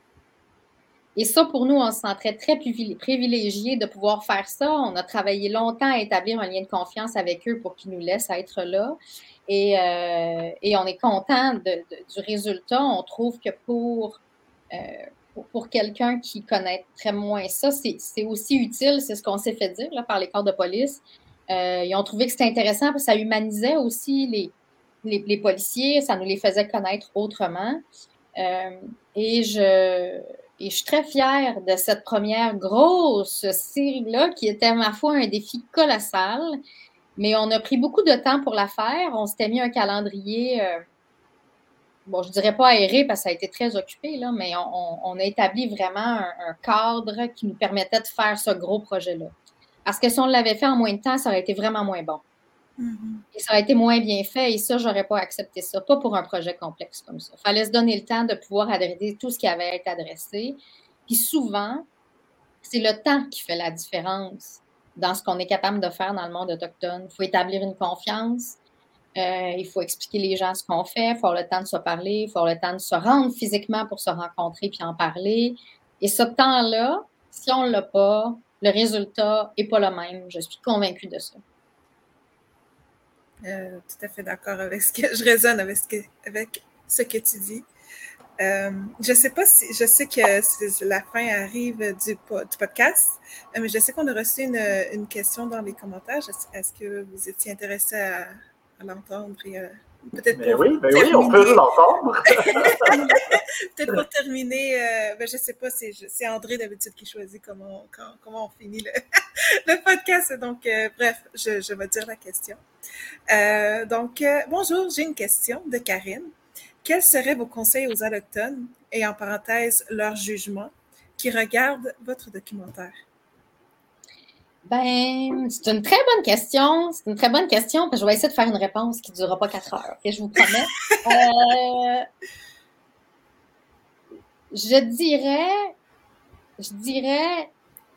Et ça, pour nous, on se sentrait très privilégiés de pouvoir faire ça. On a travaillé longtemps à établir un lien de confiance avec eux pour qu'ils nous laissent être là. Et, euh, et on est content de, de, du résultat. On trouve que pour... Euh, Pour, pour quelqu'un qui connaît très moins ça, c'est, c'est aussi utile, c'est ce qu'on s'est fait dire là, par les corps de police. Euh, ils ont trouvé que c'était intéressant parce que ça humanisait aussi les, les, les policiers, ça nous les faisait connaître autrement. Euh, et, je, et je suis très fière de cette première grosse série-là qui était, ma foi, un défi colossal. Mais on a pris beaucoup de temps pour la faire. On s'était mis un calendrier... Euh, bon, je ne dirais pas aéré parce que ça a été très occupé, là, mais on, on a établi vraiment un, un cadre qui nous permettait de faire ce gros projet-là. Parce que si on l'avait fait en moins de temps, ça aurait été vraiment moins bon. Mm-hmm. Et ça aurait été moins bien fait et ça, je n'aurais pas accepté ça. Pas pour un projet complexe comme ça. Il fallait se donner le temps de pouvoir adresser tout ce qui avait à être adressé. Puis souvent, c'est le temps qui fait la différence dans ce qu'on est capable de faire dans le monde autochtone. Il faut établir une confiance. Euh, il faut expliquer les gens ce qu'on fait, il faut avoir le temps de se parler, il faut avoir le temps de se rendre physiquement pour se rencontrer puis en parler. Et ce temps-là, si on ne l'a pas, le résultat n'est pas le même. Je suis convaincue de ça. Euh, tout à fait d'accord avec ce que je résonne avec ce que, avec ce que tu dis. Euh, je sais pas si, je sais que la fin arrive du, du podcast, mais je sais qu'on a reçu une, une question dans les commentaires. Est-ce que vous étiez intéressé à, à l'entendre et euh, peut-être mais pour oui, mais oui, on peut l'entendre. Peut-être pour terminer, euh, ben je sais pas, c'est, c'est André d'habitude qui choisit comment, quand, comment on finit le, le podcast. Donc, euh, bref, je, je vais dire la question. Euh, donc, euh, bonjour, j'ai une question de Karine. Quels seraient vos conseils aux Allochtones et en parenthèse leur jugement qui regardent votre documentaire? Ben, c'est une très bonne question. C'est une très bonne question, parce que je vais essayer de faire une réponse qui ne durera pas quatre heures, et je vous promets. euh, je dirais, je dirais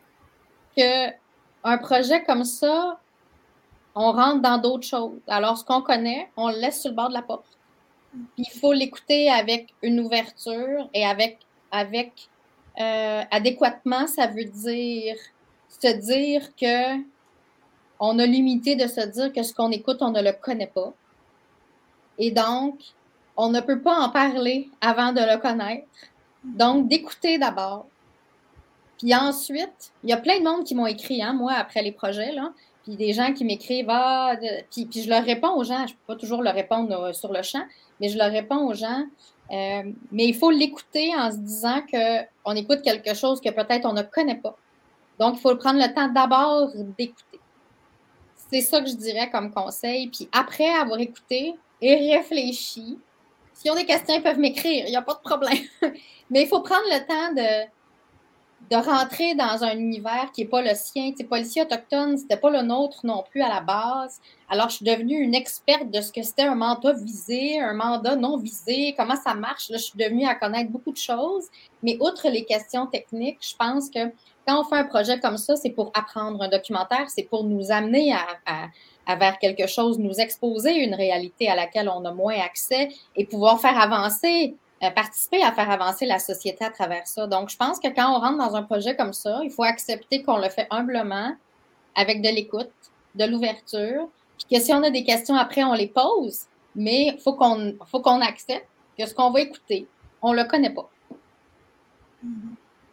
que un projet comme ça, on rentre dans d'autres choses. Alors, ce qu'on connaît, on le laisse sur le bord de la porte. Puis il faut l'écouter avec une ouverture et avec, avec euh, adéquatement, ça veut dire se dire que on a l'humilité de se dire que ce qu'on écoute, on ne le connaît pas. Et donc, on ne peut pas en parler avant de le connaître. Donc, d'écouter d'abord. Puis ensuite, il y a plein de monde qui m'ont écrit, hein, moi, après les projets, là. Puis des gens qui m'écrivent, ah, de... puis, puis je leur réponds aux gens, je ne peux pas toujours leur répondre euh, sur le champ, mais je leur réponds aux gens. Euh, mais il faut l'écouter en se disant qu'on écoute quelque chose que peut-être on ne connaît pas. Donc, il faut prendre le temps d'abord d'écouter. C'est ça que je dirais comme conseil. Puis après avoir écouté et réfléchi, s'ils ont des questions, ils peuvent m'écrire, il n'y a pas de problème. Mais il faut prendre le temps de, de rentrer dans un univers qui n'est pas le sien. Tu sais, policier autochtone, c'était pas le nôtre non plus à la base. Alors, je suis devenue une experte de ce que c'était un mandat visé, un mandat non visé, comment ça marche. Là, je suis devenue à connaître beaucoup de choses. Mais outre les questions techniques, je pense que quand on fait un projet comme ça, c'est pour apprendre. Un documentaire, c'est pour nous amener à, à, à vers quelque chose, nous exposer une réalité à laquelle on a moins accès et pouvoir faire avancer, euh, participer à faire avancer la société à travers ça. Donc, je pense que quand on rentre dans un projet comme ça, il faut accepter qu'on le fait humblement, avec de l'écoute, de l'ouverture, puis que si on a des questions après, on les pose, mais il faut qu'on, faut qu'on accepte que ce qu'on va écouter, on ne le connaît pas. Mm-hmm.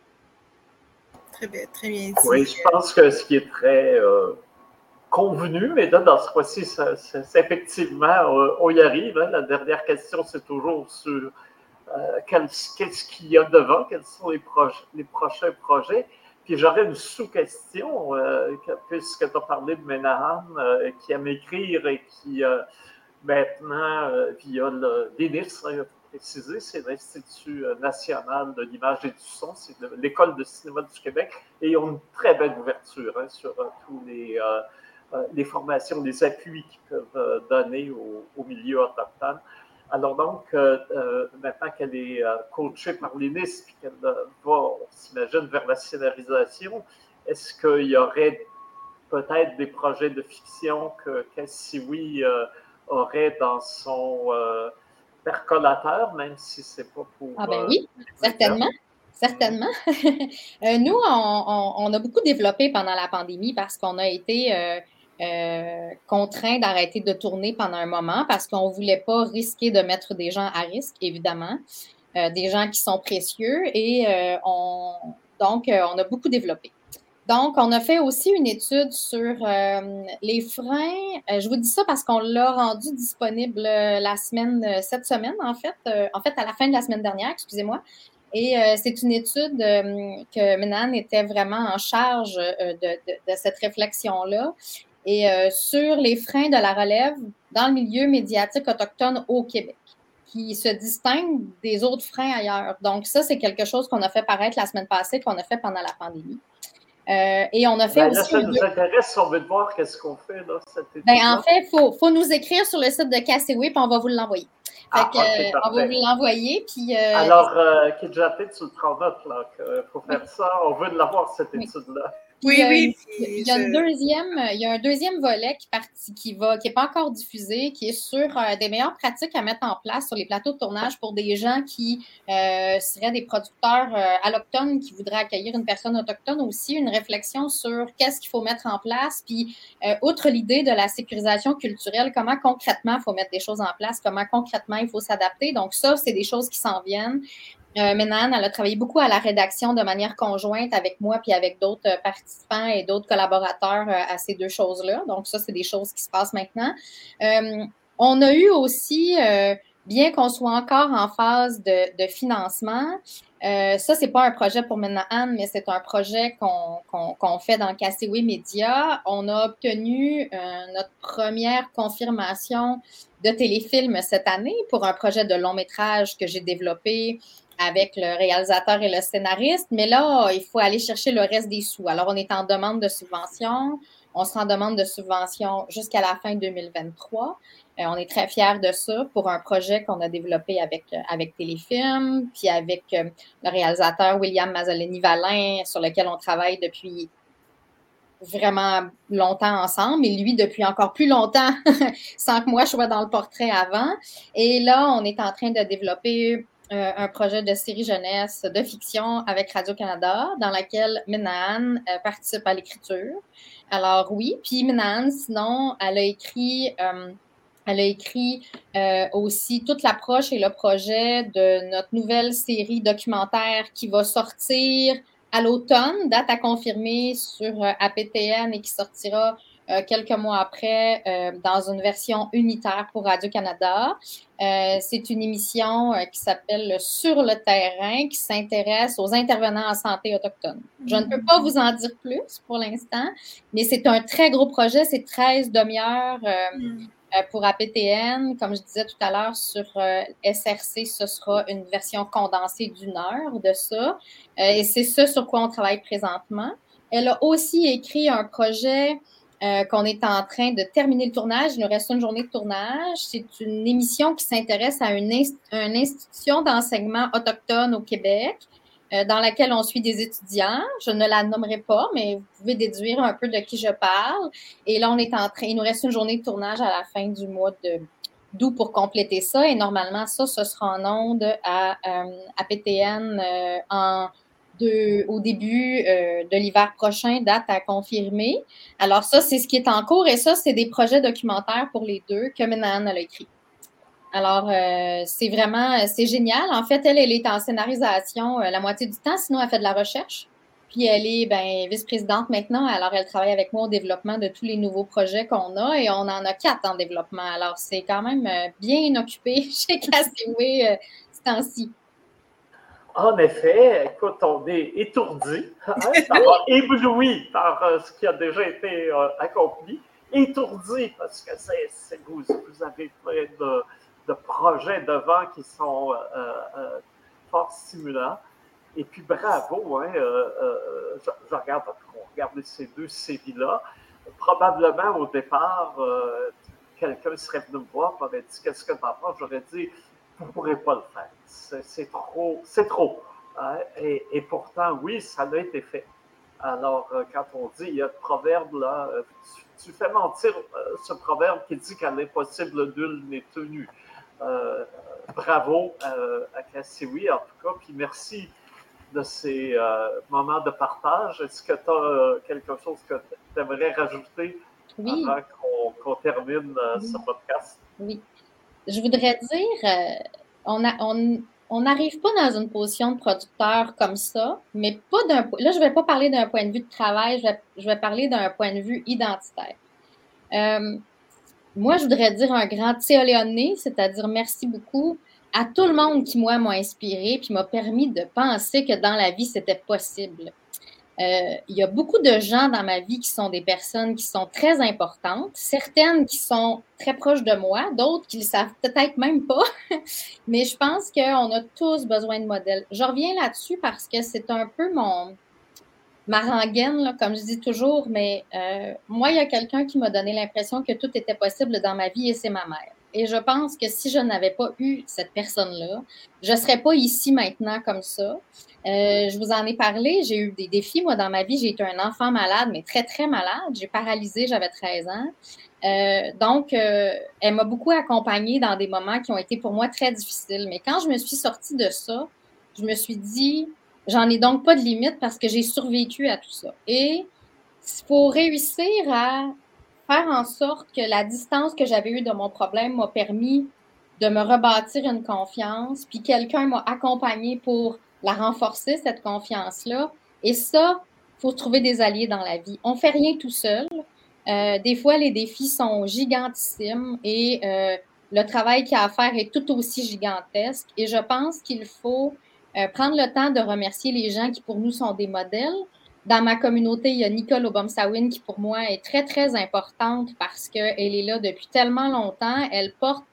Très bien, très bien dit. Oui, je pense que ce qui est très euh, convenu, mais là, dans ce fois-ci, ça, ça, ça, effectivement, euh, on y arrive. Hein. La dernière question, c'est toujours sur euh, quel, qu'est-ce qu'il y a devant, quels sont les, proje- les prochains projets. Puis j'aurais une sous-question, euh, puisque tu as parlé de Menahan, euh, qui aime écrire et qui, euh, maintenant, euh, via le l'I N I S, hein, préciser, c'est l'Institut national de l'image et du son, c'est l'École de cinéma du Québec, et ils ont une très belle ouverture hein, sur euh, tous les, euh, les formations, les appuis qu'ils peuvent euh, donner au, au milieu autochtone. Alors donc, euh, euh, maintenant qu'elle est euh, coachée par l'I N I S, puis qu'elle euh, va, on s'imagine, vers la scénarisation, est-ce qu'il y aurait peut-être des projets de fiction que Cassie oui euh, aurait dans son... Euh, percolateur, même si c'est pas pour... Ah ben oui, euh, certainement, certainement. euh, nous, on, on, on a beaucoup développé pendant la pandémie parce qu'on a été euh, euh, contraints d'arrêter de tourner pendant un moment parce qu'on ne voulait pas risquer de mettre des gens à risque, évidemment, euh, des gens qui sont précieux et euh, on, donc, euh, on a beaucoup développé. Donc, on a fait aussi une étude sur euh, les freins. Euh, je vous dis ça parce qu'on l'a rendu disponible la semaine, cette semaine, en fait, euh, en fait, à la fin de la semaine dernière, excusez-moi. Et euh, c'est une étude euh, que Menahan était vraiment en charge euh, de, de, de cette réflexion-là. Et euh, sur les freins de la relève dans le milieu médiatique autochtone au Québec, qui se distinguent des autres freins ailleurs. Donc, ça, c'est quelque chose qu'on a fait paraître la semaine passée, qu'on a fait pendant la pandémie. Euh, et on a fait ben, aussi. Là, ça nous intéresse, on veut voir qu'est-ce qu'on fait là. Cette ben, en fait, il faut, faut nous écrire sur le site de Casseway, puis on va vous l'envoyer. Fait ah, que, okay, euh, on va vous l'envoyer. Puis, euh, alors, euh, Kidjate, tu le prends note, là, qu'il faut faire oui. ça. On veut l'avoir, cette oui. étude-là. Puis, oui, oui. Une, il, y a je... une deuxième, il y a un deuxième volet qui parti, qui va, qui n'est pas encore diffusé, qui est sur euh, des meilleures pratiques à mettre en place sur les plateaux de tournage pour des gens qui euh, seraient des producteurs euh, allochtones qui voudraient accueillir une personne autochtone aussi, une réflexion sur qu'est-ce qu'il faut mettre en place. Puis, euh, outre l'idée de la sécurisation culturelle, comment concrètement il faut mettre des choses en place, comment concrètement il faut s'adapter. Donc, ça, c'est des choses qui s'en viennent. Euh, Menahan, elle a travaillé beaucoup à la rédaction de manière conjointe avec moi puis avec d'autres euh, participants et d'autres collaborateurs euh, à ces deux choses-là. Donc, ça, c'est des choses qui se passent maintenant. Euh, on a eu aussi, euh, bien qu'on soit encore en phase de, de financement, euh, ça, c'est pas un projet pour Menahan, mais c'est un projet qu'on, qu'on, qu'on fait dans Casseway Media. On a obtenu euh, notre première confirmation de téléfilm cette année pour un projet de long métrage que j'ai développé avec le réalisateur et le scénariste, mais là, il faut aller chercher le reste des sous. Alors, on est en demande de subvention. On sera en demande de subvention jusqu'à la fin deux mille vingt-trois. Euh, on est très fiers de ça pour un projet qu'on a développé avec, avec Téléfilm, puis avec euh, le réalisateur William Mazzoleni-Valin, sur lequel on travaille depuis vraiment longtemps ensemble, et lui depuis encore plus longtemps, sans que moi je sois dans le portrait avant. Et là, on est en train de développer euh, un projet de série jeunesse de fiction avec Radio-Canada, dans laquelle Minaan euh, participe à l'écriture. Alors oui, puis Minaan, sinon, elle a écrit... Euh, Elle a écrit euh, aussi toute l'approche et le projet de notre nouvelle série documentaire qui va sortir à l'automne, date à confirmer sur euh, A P T N et qui sortira euh, quelques mois après euh, dans une version unitaire pour Radio-Canada. Euh, c'est une émission euh, qui s'appelle Sur le terrain, qui s'intéresse aux intervenants en santé autochtones. Je ne peux pas vous en dire plus pour l'instant, mais c'est un très gros projet, c'est treize demi-heures euh, mm. Pour A P T N, comme je disais tout à l'heure, sur euh, S R C, ce sera une version condensée d'une heure de ça. Euh, et c'est ça sur quoi on travaille présentement. Elle a aussi écrit un projet euh, qu'on est en train de terminer le tournage. Il nous reste une journée de tournage. C'est une émission qui s'intéresse à une, inst- une institution d'enseignement autochtone au Québec, euh, dans laquelle on suit des étudiants. Je ne la nommerai pas, mais vous pouvez déduire un peu de qui je parle. Et là, on est en train, il nous reste une journée de tournage à la fin du mois de, d'août pour compléter ça. Et normalement, ça, ce sera en ondes à, euh, à P T N euh, en, de, au début euh, de l'hiver prochain, date à confirmer. Alors ça, c'est ce qui est en cours. Et ça, c'est des projets documentaires pour les deux que Minaan a écrit. Alors, euh, c'est vraiment, c'est génial. En fait, elle, elle est en scénarisation euh, la moitié du temps, sinon elle fait de la recherche. Puis elle est ben, vice-présidente maintenant, alors elle travaille avec moi au développement de tous les nouveaux projets qu'on a et on en a quatre en développement. Alors, c'est quand même euh, bien occupé chez Cassaway euh, ce temps-ci. En effet, écoute, on est étourdi, hein, par, ébloui par euh, ce qui a déjà été euh, accompli, étourdi parce que c'est, c'est vous, vous avez plein de de projets devant qui sont euh, euh, fort stimulants. Et puis, bravo, hein, euh, euh, je, je regarde, on regarde ces deux séries-là. Probablement, au départ, euh, quelqu'un serait venu me voir et m'aurait dit « Qu'est-ce que t'en penses? » J'aurais dit « Vous ne pourrez pas le faire. C'est, c'est trop. C'est trop. Hein? » et, et pourtant, oui, ça a été fait. Alors, euh, quand on dit, il y a le proverbe, là, euh, tu, tu fais mentir euh, ce proverbe qui dit qu'à l'impossible, nul n'est tenu. Euh, bravo euh, à Cassaway, en tout cas, puis merci de ces euh, moments de partage. Est-ce que tu as euh, quelque chose que tu aimerais rajouter oui. avant qu'on, qu'on termine euh, oui. ce podcast? Oui. Je voudrais dire, euh, on a, on, on n'arrive pas dans une position de producteur comme ça, mais pas d'un... Là, je ne vais pas parler d'un point de vue de travail, je vais, je vais parler d'un point de vue identitaire. Euh, Moi, je voudrais dire un grand tséoléoné, c'est-à-dire merci beaucoup à tout le monde qui, moi, m'a inspiré puis m'a permis de penser que dans la vie, c'était possible. Euh, il y a beaucoup de gens dans ma vie qui sont des personnes qui sont très importantes, certaines qui sont très proches de moi, d'autres qui ne le savent peut-être même pas, mais je pense qu'on a tous besoin de modèles. Je reviens là-dessus parce que c'est un peu mon... ma rengaine, là, comme je dis toujours, mais euh, moi, il y a quelqu'un qui m'a donné l'impression que tout était possible dans ma vie et c'est ma mère. Et je pense que si je n'avais pas eu cette personne-là, je ne serais pas ici maintenant comme ça. Euh, je vous en ai parlé, j'ai eu des défis. Moi, dans ma vie, j'ai été un enfant malade, mais très, très malade. J'ai paralysé, j'avais treize ans. Euh, donc, euh, elle m'a beaucoup accompagnée dans des moments qui ont été pour moi très difficiles. Mais quand je me suis sortie de ça, je me suis dit... J'en ai donc pas de limite parce que j'ai survécu à tout ça. Et il faut réussir à faire en sorte que la distance que j'avais eue de mon problème m'a permis de me rebâtir une confiance, puis quelqu'un m'a accompagnée pour la renforcer, cette confiance-là. Et ça, il faut trouver des alliés dans la vie. On ne fait rien tout seul. Euh, des fois, les défis sont gigantissimes et euh, le travail qu'il y a à faire est tout aussi gigantesque. Et je pense qu'il faut Euh, prendre le temps de remercier les gens qui, pour nous, sont des modèles. Dans ma communauté, il y a Nicole Obomsawin qui, pour moi, est très, très importante parce qu'elle est là depuis tellement longtemps. Elle porte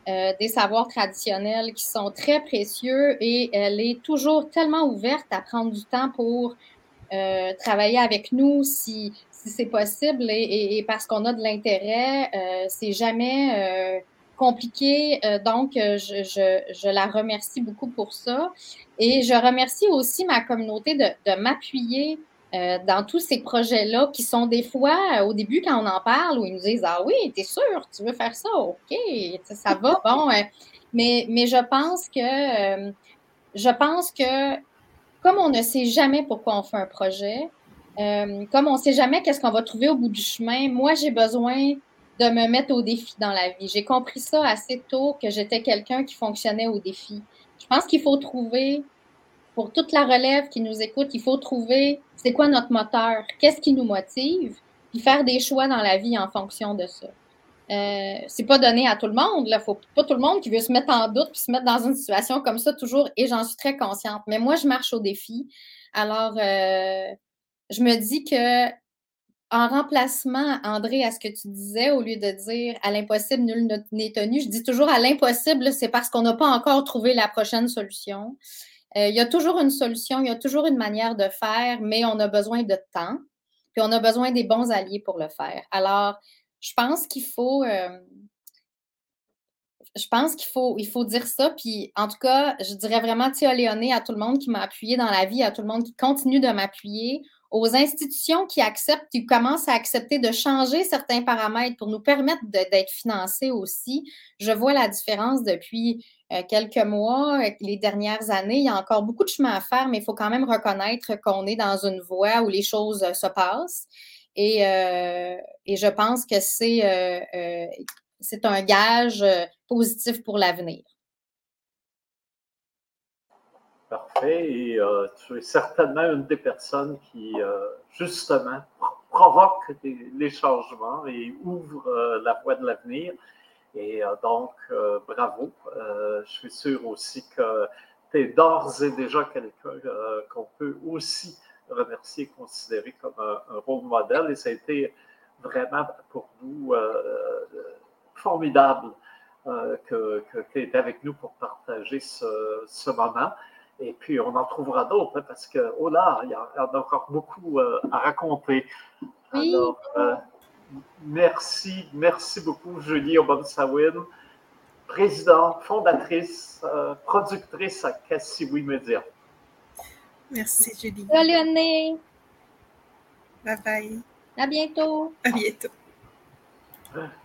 euh, des savoirs traditionnels qui sont très précieux et elle est toujours tellement ouverte à prendre du temps pour euh, travailler avec nous si, si c'est possible et, et, et parce qu'on a de l'intérêt. Euh, c'est jamais euh, compliqué. Euh, donc, je, je, je la remercie beaucoup pour ça. Et je remercie aussi ma communauté de, de m'appuyer euh, dans tous ces projets-là qui sont des fois, euh, au début, quand on en parle, où ils nous disent « Ah oui, t'es sûr, tu veux faire ça? OK, ça va, bon. Euh, » mais, mais je pense que, euh, je pense que comme on ne sait jamais pourquoi on fait un projet, euh, comme on ne sait jamais qu'est-ce qu'on va trouver au bout du chemin, moi, j'ai besoin de me mettre au défi dans la vie. J'ai compris ça assez tôt que j'étais quelqu'un qui fonctionnait au défi. Je pense qu'il faut trouver, pour toute la relève qui nous écoute, il faut trouver c'est quoi notre moteur, qu'est-ce qui nous motive, puis faire des choix dans la vie en fonction de ça. Euh, c'est pas donné à tout le monde. Il faut pas tout le monde qui veut se mettre en doute puis se mettre dans une situation comme ça toujours, et j'en suis très consciente. Mais moi, je marche au défi. Alors, euh, je me dis que en remplacement, André, à ce que tu disais, au lieu de dire à l'impossible, nul n'est tenu, je dis toujours à l'impossible, c'est parce qu'on n'a pas encore trouvé la prochaine solution. Euh, il y a toujours une solution, il y a toujours une manière de faire, mais on a besoin de temps, puis on a besoin des bons alliés pour le faire. Alors, je pense qu'il faut, euh, je pense qu'il faut, il faut dire ça. Puis, en tout cas, je dirais vraiment Tia Léoné à tout le monde qui m'a appuyé dans la vie, à tout le monde qui continue de m'appuyer, aux institutions qui acceptent, qui commencent à accepter de changer certains paramètres pour nous permettre de, d'être financés aussi. Je vois la différence depuis euh, quelques mois, les dernières années. Il y a encore beaucoup de chemin à faire, mais il faut quand même reconnaître qu'on est dans une voie où les choses euh, se passent. Et, euh, et je pense que c'est... Euh, euh, c'est un gage euh, positif pour l'avenir. Parfait. Et euh, tu es certainement une des personnes qui, euh, justement, provoque des, les changements et ouvre euh, la voie de l'avenir. Et euh, donc, euh, bravo. Euh, je suis sûr aussi que tu es d'ores et déjà quelqu'un euh, qu'on peut aussi remercier et considérer comme un, un rôle modèle. Et ça a été vraiment pour nous euh, formidable euh, que, que tu étais avec nous pour partager ce, ce moment. Et puis, on en trouvera d'autres, hein, parce que, oh là, il y en a encore beaucoup euh, à raconter. Oui. Alors, euh, merci, merci beaucoup, Julie Obomsawin, présidente, fondatrice, euh, productrice à Kassiwi Media. Merci, Julie. Salut, Léoné. Bye bye. À bientôt. À bientôt.